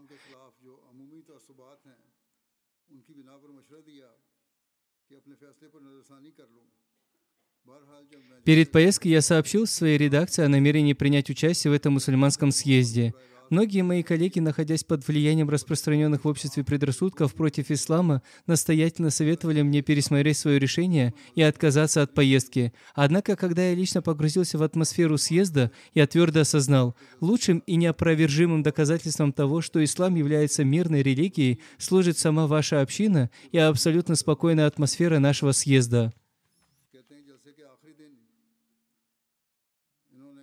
«Перед поездкой я сообщил в своей редакции о намерении принять участие в этом мусульманском съезде. Многие мои коллеги, находясь под влиянием распространенных в обществе предрассудков против ислама, настоятельно советовали мне пересмотреть свое решение и отказаться от поездки. Однако, когда я лично погрузился в атмосферу съезда, я твердо осознал, лучшим и неопровержимым доказательством того, что ислам является мирной религией, служит сама ваша община и абсолютно спокойная атмосфера нашего съезда. कहते हैं जैसे कि आखिरी दिन इन्होंने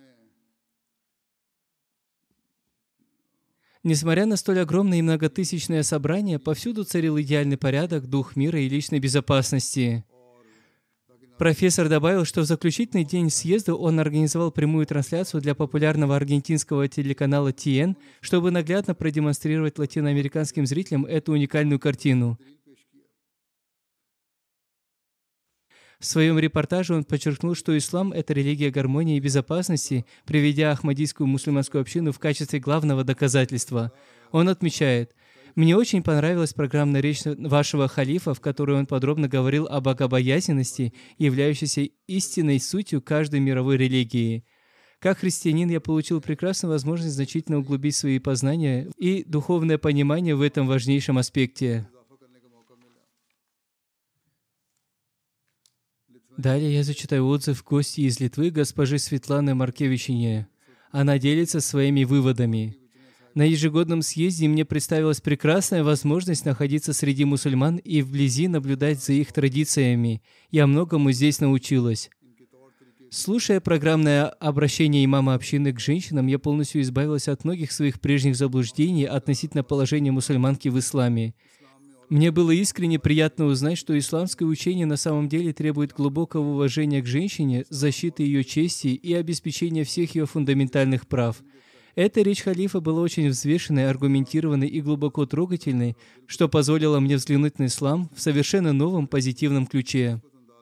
Несмотря на столь огромное и многотысячное собрание, повсюду царил идеальный порядок, дух мира и личной безопасности. Профессор добавил, что в заключительный день съезда он организовал прямую трансляцию для популярного аргентинского телеканала Ти Эн, чтобы наглядно продемонстрировать латиноамериканским зрителям эту уникальную картину. В своем репортаже он подчеркнул, что ислам — это религия гармонии и безопасности, приведя Ахмадийскую мусульманскую общину в качестве главного доказательства. Он отмечает: «Мне очень понравилась программная речь вашего халифа, в которой он подробно говорил о богобоязненности, являющейся истинной сутью каждой мировой религии. Как христианин я получил прекрасную возможность значительно углубить свои познания и духовное понимание в этом важнейшем аспекте». Далее я зачитаю отзыв гостьи из Литвы, госпожи Светланы Маркевичине. Она делится своими выводами. На ежегодном съезде мне представилась прекрасная возможность находиться среди мусульман и вблизи наблюдать за их традициями. Я многому здесь научилась. Слушая программное обращение имама общины к женщинам, я полностью избавилась от многих своих прежних заблуждений относительно положения мусульманки в исламе. Мне было искренне приятно узнать, что исламское учение на самом деле требует глубокого уважения к женщине, защиты ее чести и обеспечения всех ее фундаментальных прав. Эта речь халифа была очень взвешенной, аргументированной и глубоко трогательной, что позволило мне взглянуть на ислам в совершенно новом позитивном ключе.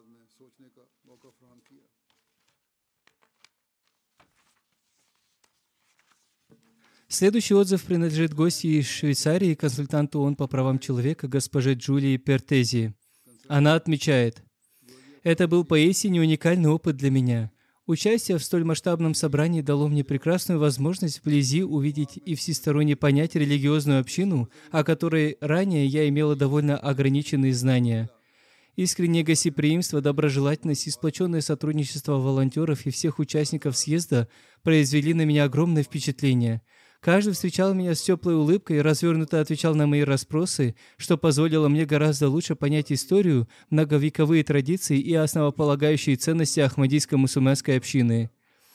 Следующий отзыв принадлежит гостье из Швейцарии, консультанту ООН по правам человека, госпоже Джулии Пертези. Она отмечает: «Это был поистине уникальный опыт для меня. Участие в столь масштабном собрании дало мне прекрасную возможность вблизи увидеть и всесторонне понять религиозную общину, о которой ранее я имела довольно ограниченные знания. Искреннее гостеприимство, доброжелательность и сплоченное сотрудничество волонтеров и всех участников съезда произвели на меня огромное впечатление. Каждый встречал меня с теплой улыбкой и развернуто отвечал на мои расспросы, что позволило мне гораздо лучше понять историю, многовековые традиции и основополагающие ценности Ахмадийской мусульманской общины».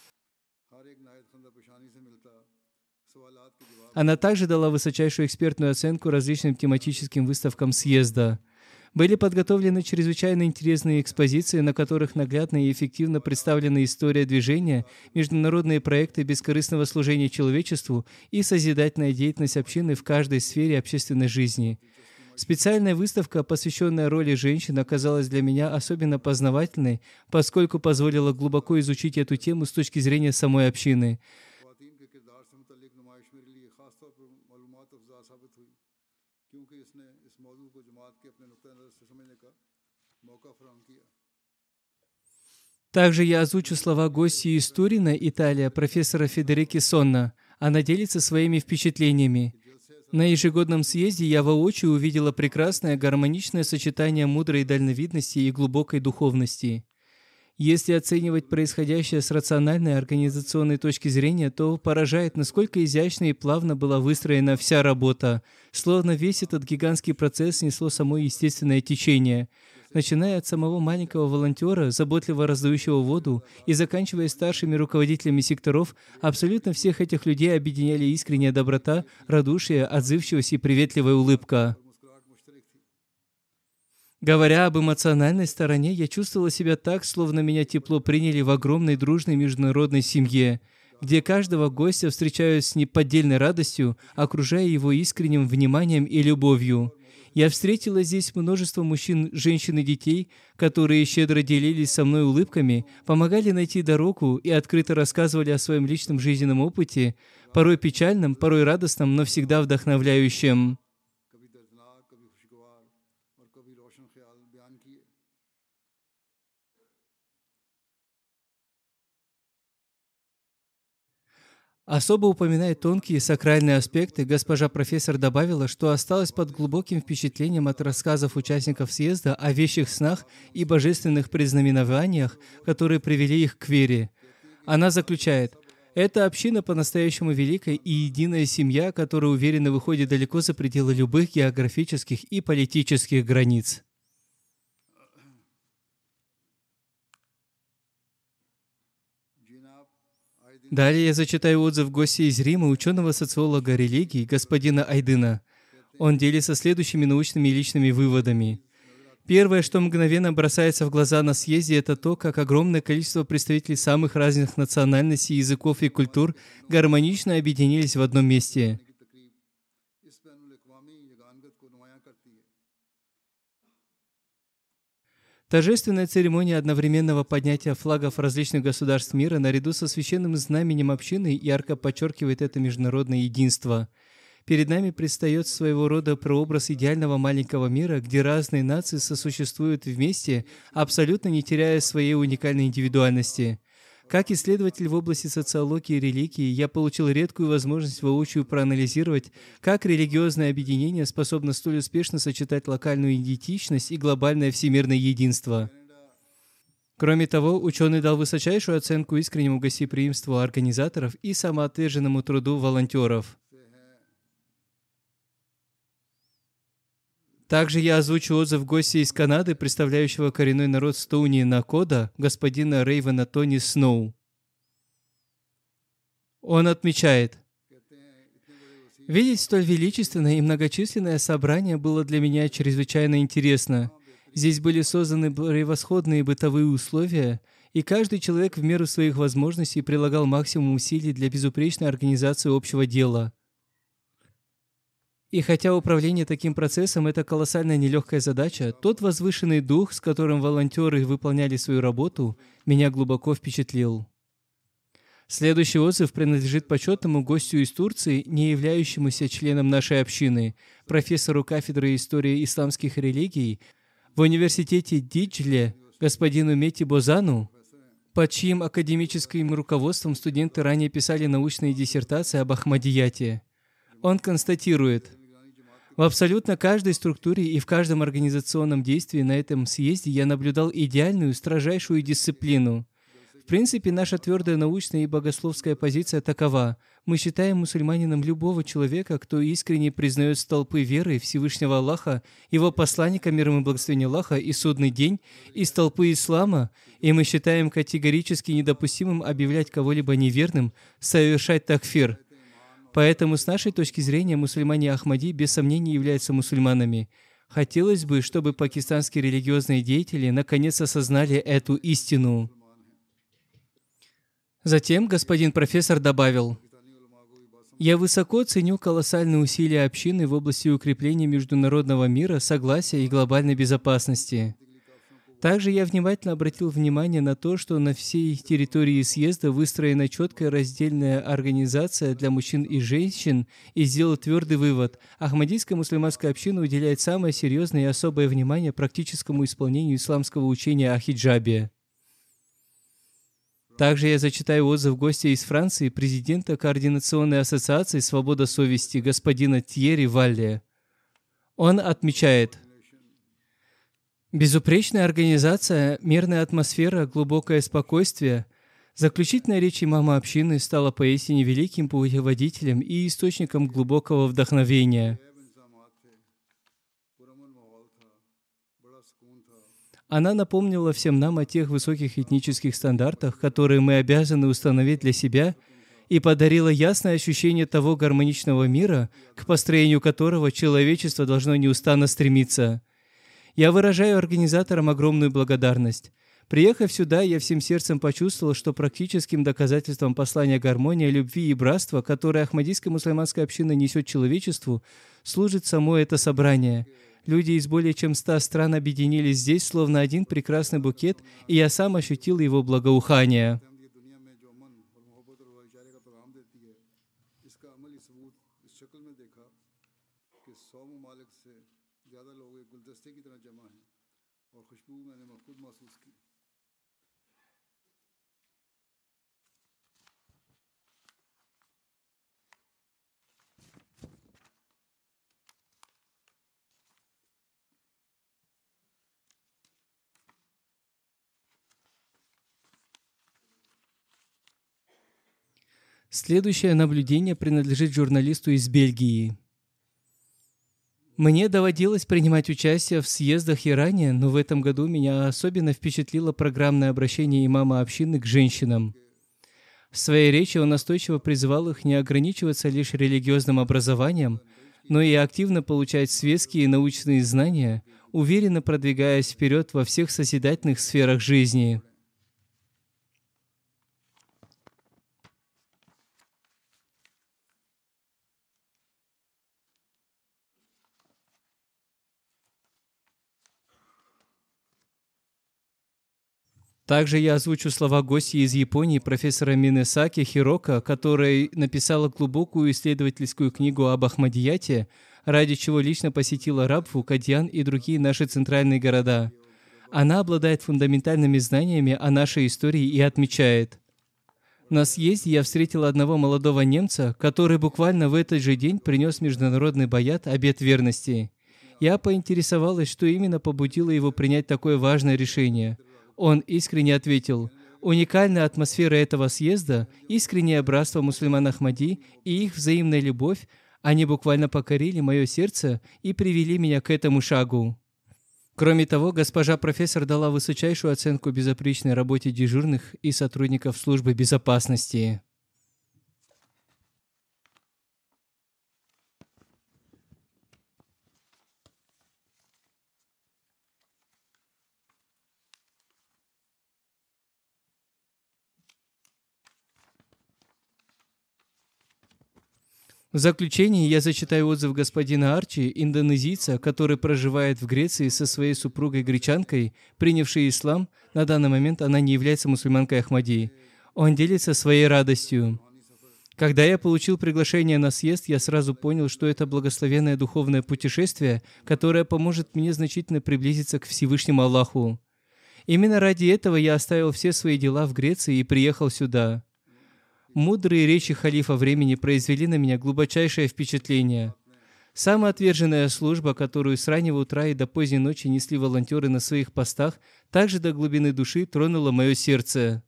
Она также дала высочайшую экспертную оценку различным тематическим выставкам съезда. Были подготовлены чрезвычайно интересные экспозиции, на которых наглядно и эффективно представлена история движения, международные проекты бескорыстного служения человечеству и созидательная деятельность общины в каждой сфере общественной жизни. Специальная выставка, посвященная роли женщин, оказалась для меня особенно познавательной, поскольку позволила глубоко изучить эту тему с точки зрения самой общины. Также я озвучу слова гостьи из Турина, Италия, профессора Федерики Сонна. Она делится своими впечатлениями. На ежегодном съезде я воочию увидела прекрасное гармоничное сочетание мудрой дальновидности и глубокой духовности. Если оценивать происходящее с рациональной организационной точки зрения, то поражает, насколько изящно и плавно была выстроена вся работа, словно весь этот гигантский процесс несло само естественное течение. Начиная от самого маленького волонтера, заботливо раздающего воду, и заканчивая старшими руководителями секторов, абсолютно всех этих людей объединяли искренняя доброта, радушие, отзывчивость и приветливая улыбка. Говоря об эмоциональной стороне, я чувствовала себя так, словно меня тепло приняли в огромной дружной международной семье, где каждого гостя встречают с неподдельной радостью, окружая его искренним вниманием и любовью. Я встретила здесь множество мужчин, женщин и детей, которые щедро делились со мной улыбками, помогали найти дорогу и открыто рассказывали о своем личном жизненном опыте, порой печальном, порой радостном, но всегда вдохновляющем. Особо упоминая тонкие сакральные аспекты, госпожа профессор добавила, что осталась под глубоким впечатлением от рассказов участников съезда о вещих снах и божественных предзнаменованиях, которые привели их к вере. Она заключает: «Это община по-настоящему великая и единая семья, которая уверенно выходит далеко за пределы любых географических и политических границ». Далее я зачитаю отзыв гостя из Рима, ученого-социолога религии, господина Айдына. Он делится следующими научными и личными выводами. Первое, что мгновенно бросается в глаза на съезде, это то, как огромное количество представителей самых разных национальностей, языков и культур гармонично объединились в одном месте. Торжественная церемония одновременного поднятия флагов различных государств мира наряду со священным знаменем общины ярко подчеркивает это международное единство. Перед нами предстает своего рода прообраз идеального маленького мира, где разные нации сосуществуют вместе, абсолютно не теряя своей уникальной индивидуальности. Как исследователь в области социологии и религии, я получил редкую возможность воочию проанализировать, как религиозное объединение способно столь успешно сочетать локальную идентичность и глобальное всемирное единство. Кроме того, ученый дал высочайшую оценку искреннему гостеприимству организаторов и самоотверженному труду волонтеров. Также я озвучу отзыв гостя из Канады, представляющего коренной народ Стоуни Накода, господина Рейвена Тони Сноу. Он отмечает: «Видеть столь величественное и многочисленное собрание было для меня чрезвычайно интересно. Здесь были созданы превосходные бытовые условия, и каждый человек в меру своих возможностей прилагал максимум усилий для безупречной организации общего дела. И хотя управление таким процессом – это колоссальная нелегкая задача, тот возвышенный дух, с которым волонтеры выполняли свою работу, меня глубоко впечатлил». Следующий отзыв принадлежит почетному гостю из Турции, не являющемуся членом нашей общины, профессору кафедры истории исламских религий в университете Диджле, господину Мети Бозану, под чьим академическим руководством студенты ранее писали научные диссертации об Ахмадияте. Он констатирует: «В абсолютно каждой структуре и в каждом организационном действии на этом съезде я наблюдал идеальную, строжайшую дисциплину. В принципе, наша твердая научная и богословская позиция такова. Мы считаем мусульманином любого человека, кто искренне признает столпы веры Всевышнего Аллаха, его посланника, мир ему и благословение Аллаха, и судный день, и столпы ислама, и мы считаем категорически недопустимым объявлять кого-либо неверным, совершать такфир. Поэтому, с нашей точки зрения, мусульмане Ахмади без сомнения являются мусульманами. Хотелось бы, чтобы пакистанские религиозные деятели наконец осознали эту истину». Затем господин профессор добавил: «Я высоко ценю колоссальные усилия общины в области укрепления международного мира, согласия и глобальной безопасности. Также я внимательно обратил внимание на то, что на всей территории съезда выстроена четкая раздельная организация для мужчин и женщин, и сделал твердый вывод: Ахмадийская мусульманская община уделяет самое серьезное и особое внимание практическому исполнению исламского учения о хиджабе». Также я зачитаю отзыв гостя из Франции, президента Координационной ассоциации «Свобода совести» господина Тьерри Валле. Он отмечает: «Безупречная организация, мирная атмосфера, глубокое спокойствие. Заключительная речь имама общины стала поистине великим путеводителем и источником глубокого вдохновения. Она напомнила всем нам о тех высоких этнических стандартах, которые мы обязаны установить для себя, и подарила ясное ощущение того гармоничного мира, к построению которого человечество должно неустанно стремиться. Я выражаю организаторам огромную благодарность. Приехав сюда, я всем сердцем почувствовал, что практическим доказательством послания гармонии, любви и братства, которое Ахмадийская мусульманская община несет человечеству, служит само это собрание. Люди из более чем ста стран объединились здесь, словно один прекрасный букет, и я сам ощутил его благоухание». Следующее наблюдение принадлежит журналисту из Бельгии. Мне доводилось принимать участие в съездах и ранее, но в этом году меня особенно впечатлило программное обращение имама общины к женщинам. В своей речи он настойчиво призывал их не ограничиваться лишь религиозным образованием, но и активно получать светские и научные знания, уверенно продвигаясь вперед во всех созидательных сферах жизни. Также я озвучу слова гостя из Японии, профессора Минесаки Хирока, которая написала глубокую исследовательскую книгу об Ахмадияте, ради чего лично посетила Рабфу, Кадьян и другие наши центральные города. Она обладает фундаментальными знаниями о нашей истории и отмечает: на съезде я встретил одного молодого немца, который буквально в этот же день принес международный баят обет верности. Я поинтересовалась, что именно побудило его принять такое важное решение. Он искренне ответил: уникальная атмосфера этого съезда, искреннее братство мусульман Ахмади и их взаимная любовь, они буквально покорили мое сердце и привели меня к этому шагу. Кроме того, госпожа профессор дала высочайшую оценку безупречной работе дежурных и сотрудников службы безопасности. В заключение я зачитаю отзыв господина Арчи, индонезийца, который проживает в Греции со своей супругой-гречанкой, принявшей ислам. На данный момент она не является мусульманкой Ахмади. Он делится своей радостью. Когда я получил приглашение на съезд, я сразу понял, что это благословенное духовное путешествие, которое поможет мне значительно приблизиться к Всевышнему Аллаху. Именно ради этого я оставил все свои дела в Греции и приехал сюда. Мудрые речи халифа времени произвели на меня глубочайшее впечатление. Самоотверженная служба, которую с раннего утра и до поздней ночи несли волонтеры на своих постах, также до глубины души тронула мое сердце.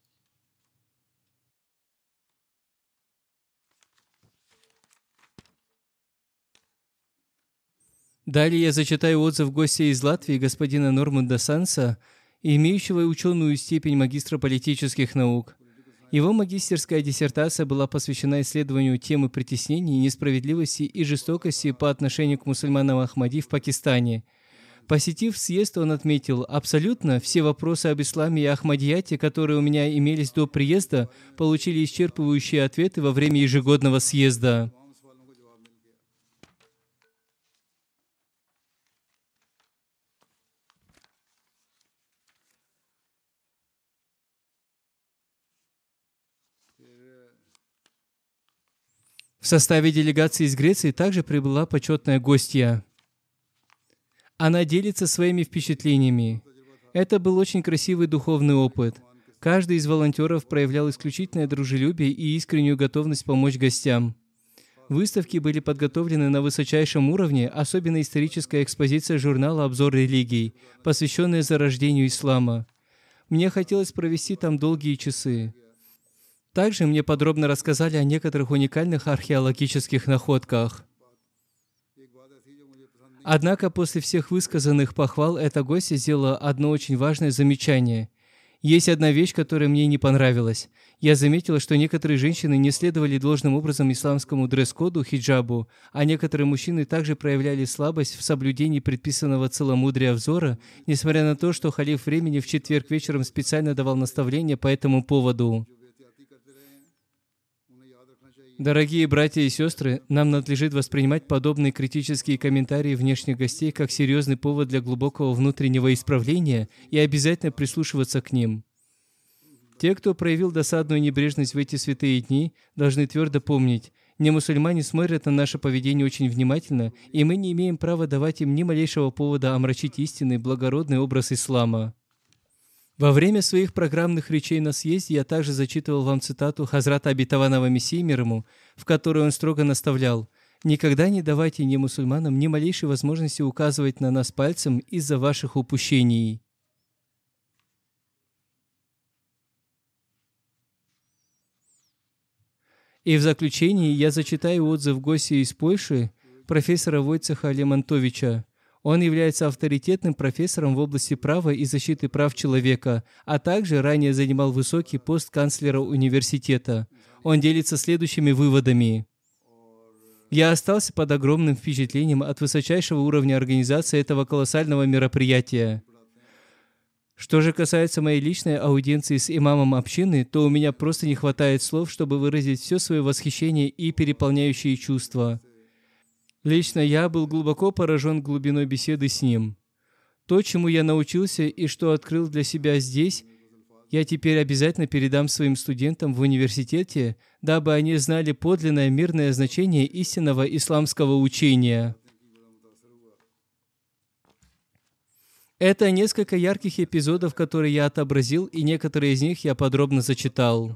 Далее я зачитаю отзыв гостя из Латвии, господина Нормунда Санса, имеющего ученую степень магистра политических наук. Его магистерская диссертация была посвящена исследованию темы притеснений, несправедливости и жестокости по отношению к мусульманам Ахмади в Пакистане. Посетив съезд, он отметил: абсолютно все вопросы об исламе и Ахмадияте, которые у меня имелись до приезда, получили исчерпывающие ответы во время ежегодного съезда. В составе делегации из Греции также прибыла почетная гостья. Она делится своими впечатлениями. Это был очень красивый духовный опыт. Каждый из волонтеров проявлял исключительное дружелюбие и искреннюю готовность помочь гостям. Выставки были подготовлены на высочайшем уровне, особенно историческая экспозиция журнала «Обзор религий», посвященная зарождению ислама. Мне хотелось провести там долгие часы. Также мне подробно рассказали о некоторых уникальных археологических находках. Однако после всех высказанных похвал эта гостья сделала одно очень важное замечание. Есть одна вещь, которая мне не понравилась. Я заметила, что некоторые женщины не следовали должным образом исламскому дресс-коду хиджабу, а некоторые мужчины также проявляли слабость в соблюдении предписанного целомудрия взора, несмотря на то, что халиф времени в четверг вечером специально давал наставления по этому поводу. Дорогие братья и сестры, нам надлежит воспринимать подобные критические комментарии внешних гостей как серьезный повод для глубокого внутреннего исправления и обязательно прислушиваться к ним. Те, кто проявил досадную небрежность в эти святые дни, должны твердо помнить: немусульмане смотрят на наше поведение очень внимательно, и мы не имеем права давать им ни малейшего повода омрачить истинный, благородный образ ислама. Во время своих программных речей на съезде я также зачитывал вам цитату Хазрата Обетованного Мессии мир ему, в которой он строго наставлял: «Никогда не давайте немусульманам ни малейшей возможности указывать на нас пальцем из-за ваших упущений». И в заключении я зачитаю отзыв гостя из Польши, профессора Войцеха Лемонтовича. Он является авторитетным профессором в области права и защиты прав человека, а также ранее занимал высокий пост канцлера университета. Он делится следующими выводами. Я остался под огромным впечатлением от высочайшего уровня организации этого колоссального мероприятия. Что же касается моей личной аудиенции с имамом общины, то у меня просто не хватает слов, чтобы выразить все свое восхищение и переполняющие чувства. Лично я был глубоко поражен глубиной беседы с ним. То, чему я научился и что открыл для себя здесь, я теперь обязательно передам своим студентам в университете, дабы они знали подлинное мирное значение истинного исламского учения. Это несколько ярких эпизодов, которые я отобразил, и некоторые из них я подробно зачитал.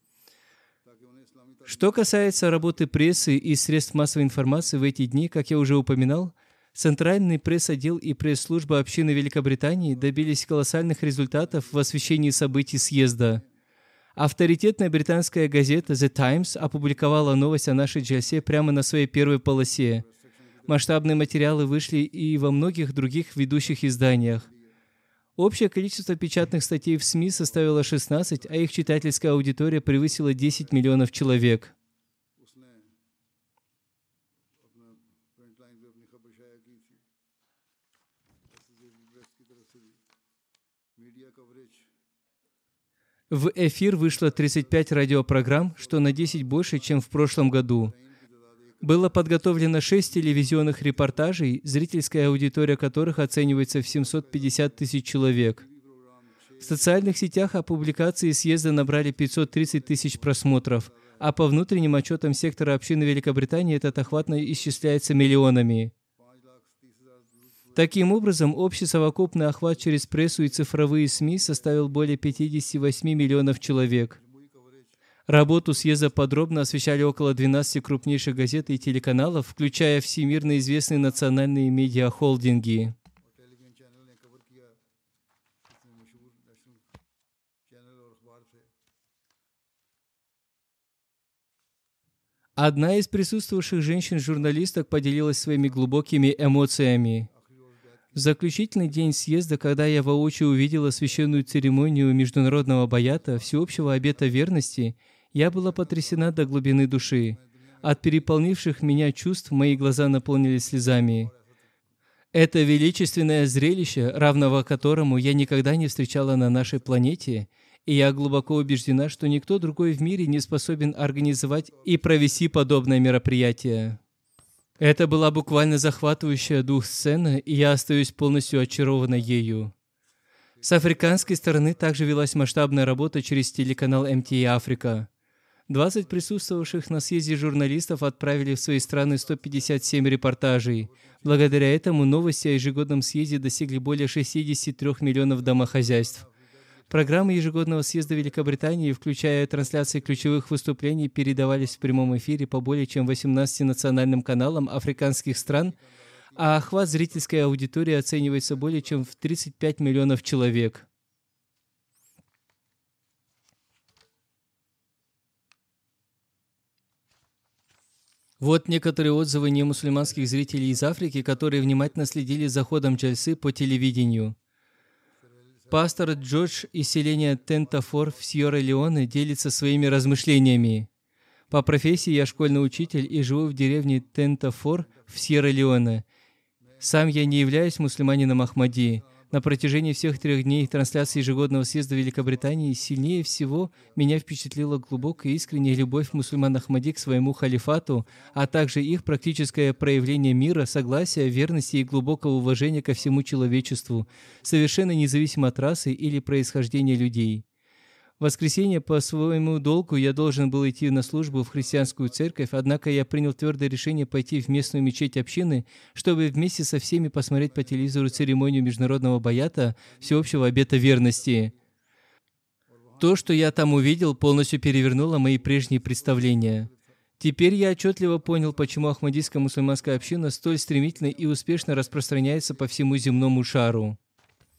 Что касается работы прессы и средств массовой информации в эти дни, как я уже упоминал, Центральный пресс-отдел и пресс-служба общины Великобритании добились колоссальных результатов в освещении событий съезда. Авторитетная британская газета The Times опубликовала новость о нашей джальсе прямо на своей первой полосе. Масштабные материалы вышли и во многих других ведущих изданиях. Общее количество печатных статей в СМИ составило шестнадцать, а их читательская аудитория превысила десять миллионов человек. В эфир вышло тридцать пять радиопрограмм, что на десять больше, чем в прошлом году. Было подготовлено шесть телевизионных репортажей, зрительская аудитория которых оценивается в семьсот пятьдесят тысяч человек. В социальных сетях опубликации съезда набрали пятьсот тридцать тысяч просмотров, а по внутренним отчетам сектора общины Великобритании этот охват исчисляется миллионами. Таким образом, общий совокупный охват через прессу и цифровые СМИ составил более пятидесяти восьми миллионов человек. Работу съезда подробно освещали около двенадцати крупнейших газет и телеканалов, включая всемирно известные национальные медиахолдинги. Одна из присутствовавших женщин-журналисток поделилась своими глубокими эмоциями. В заключительный день съезда, когда я воочию увидела священную церемонию международного баята, всеобщего обета верности, я была потрясена до глубины души. От переполнивших меня чувств мои глаза наполнились слезами. Это величественное зрелище, равного которому я никогда не встречала на нашей планете, и я глубоко убеждена, что никто другой в мире не способен организовать и провести подобное мероприятие. Это была буквально захватывающая дух сцена, и я остаюсь полностью очарована ею. С африканской стороны также велась масштабная работа через телеканал эм ти эй Африка. двадцать присутствовавших на съезде журналистов отправили в свои страны сто пятьдесят семь репортажей. Благодаря этому новости о ежегодном съезде достигли более шестидесяти трёх миллионов домохозяйств. Программы ежегодного съезда Великобритании, включая трансляции ключевых выступлений, передавались в прямом эфире по более чем восемнадцати национальным каналам африканских стран, а охват зрительской аудитории оценивается более чем в тридцать пять миллионов человек. Вот некоторые отзывы немусульманских зрителей из Африки, которые внимательно следили за ходом джальсы по телевидению. Пастор Джордж из селения Тентафор в Сьерра-Леоне делится своими размышлениями. По профессии я школьный учитель и живу в деревне Тентафор в Сьерра-Леоне. Сам я не являюсь мусульманином Ахмади. На протяжении всех трех дней трансляции ежегодного съезда Великобритании сильнее всего меня впечатлила глубокая и искренняя любовь мусульман Ахмади к своему халифату, а также их практическое проявление мира, согласия, верности и глубокого уважения ко всему человечеству, совершенно независимо от расы или происхождения людей. В воскресенье по своему долгу я должен был идти на службу в христианскую церковь, однако я принял твердое решение пойти в местную мечеть общины, чтобы вместе со всеми посмотреть по телевизору церемонию международного баята всеобщего обета верности. То, что я там увидел, полностью перевернуло мои прежние представления. Теперь я отчетливо понял, почему ахмадийская мусульманская община столь стремительно и успешно распространяется по всему земному шару.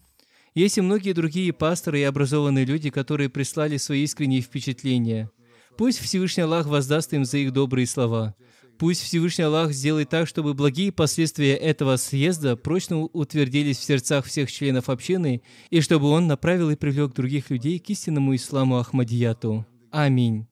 Есть и многие другие пасторы и образованные люди, которые прислали свои искренние впечатления. Пусть Всевышний Аллах воздаст им за их добрые слова. Пусть Всевышний Аллах сделает так, чтобы благие последствия этого съезда прочно утвердились в сердцах всех членов общины, и чтобы Он направил и привлек других людей к истинному исламу Ахмадияту. Аминь.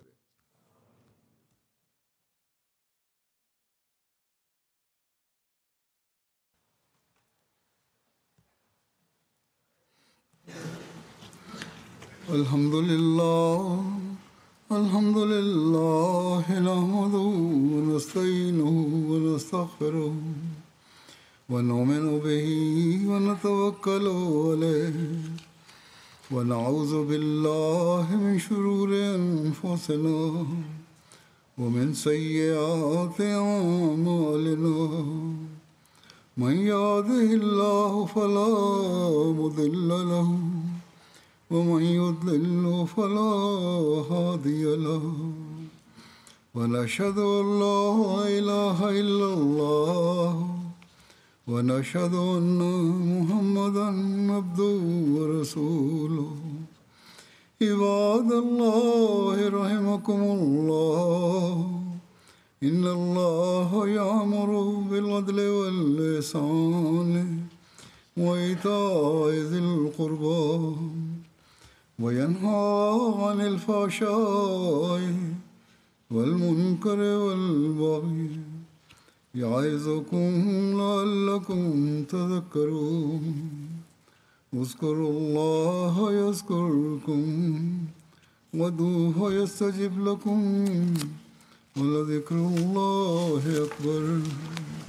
Alhamdulillah. الحمد لله نحمده ونستعينه ونستغفره ونؤمن به ونتوكل عليه ونعوذ بالله من شرور أنفسنا ومن سيئات أعمالنا من يهده الله فلا مضل له ومن يضلل فلا هادي له ونشهد أن لا إله إلا الله ونشهد أن محمدا عبده ورسوله عباد الله رحمكم الله إن الله يأمر بالعدل والإحسان وإيتاء ذي القربى وينهى عن الفحشاء والمنكر والبغي يعظكم لعلكم تذكرون اذكروا الله يذكركم وادعوه يستجب لكم ولذكر الله أكبر.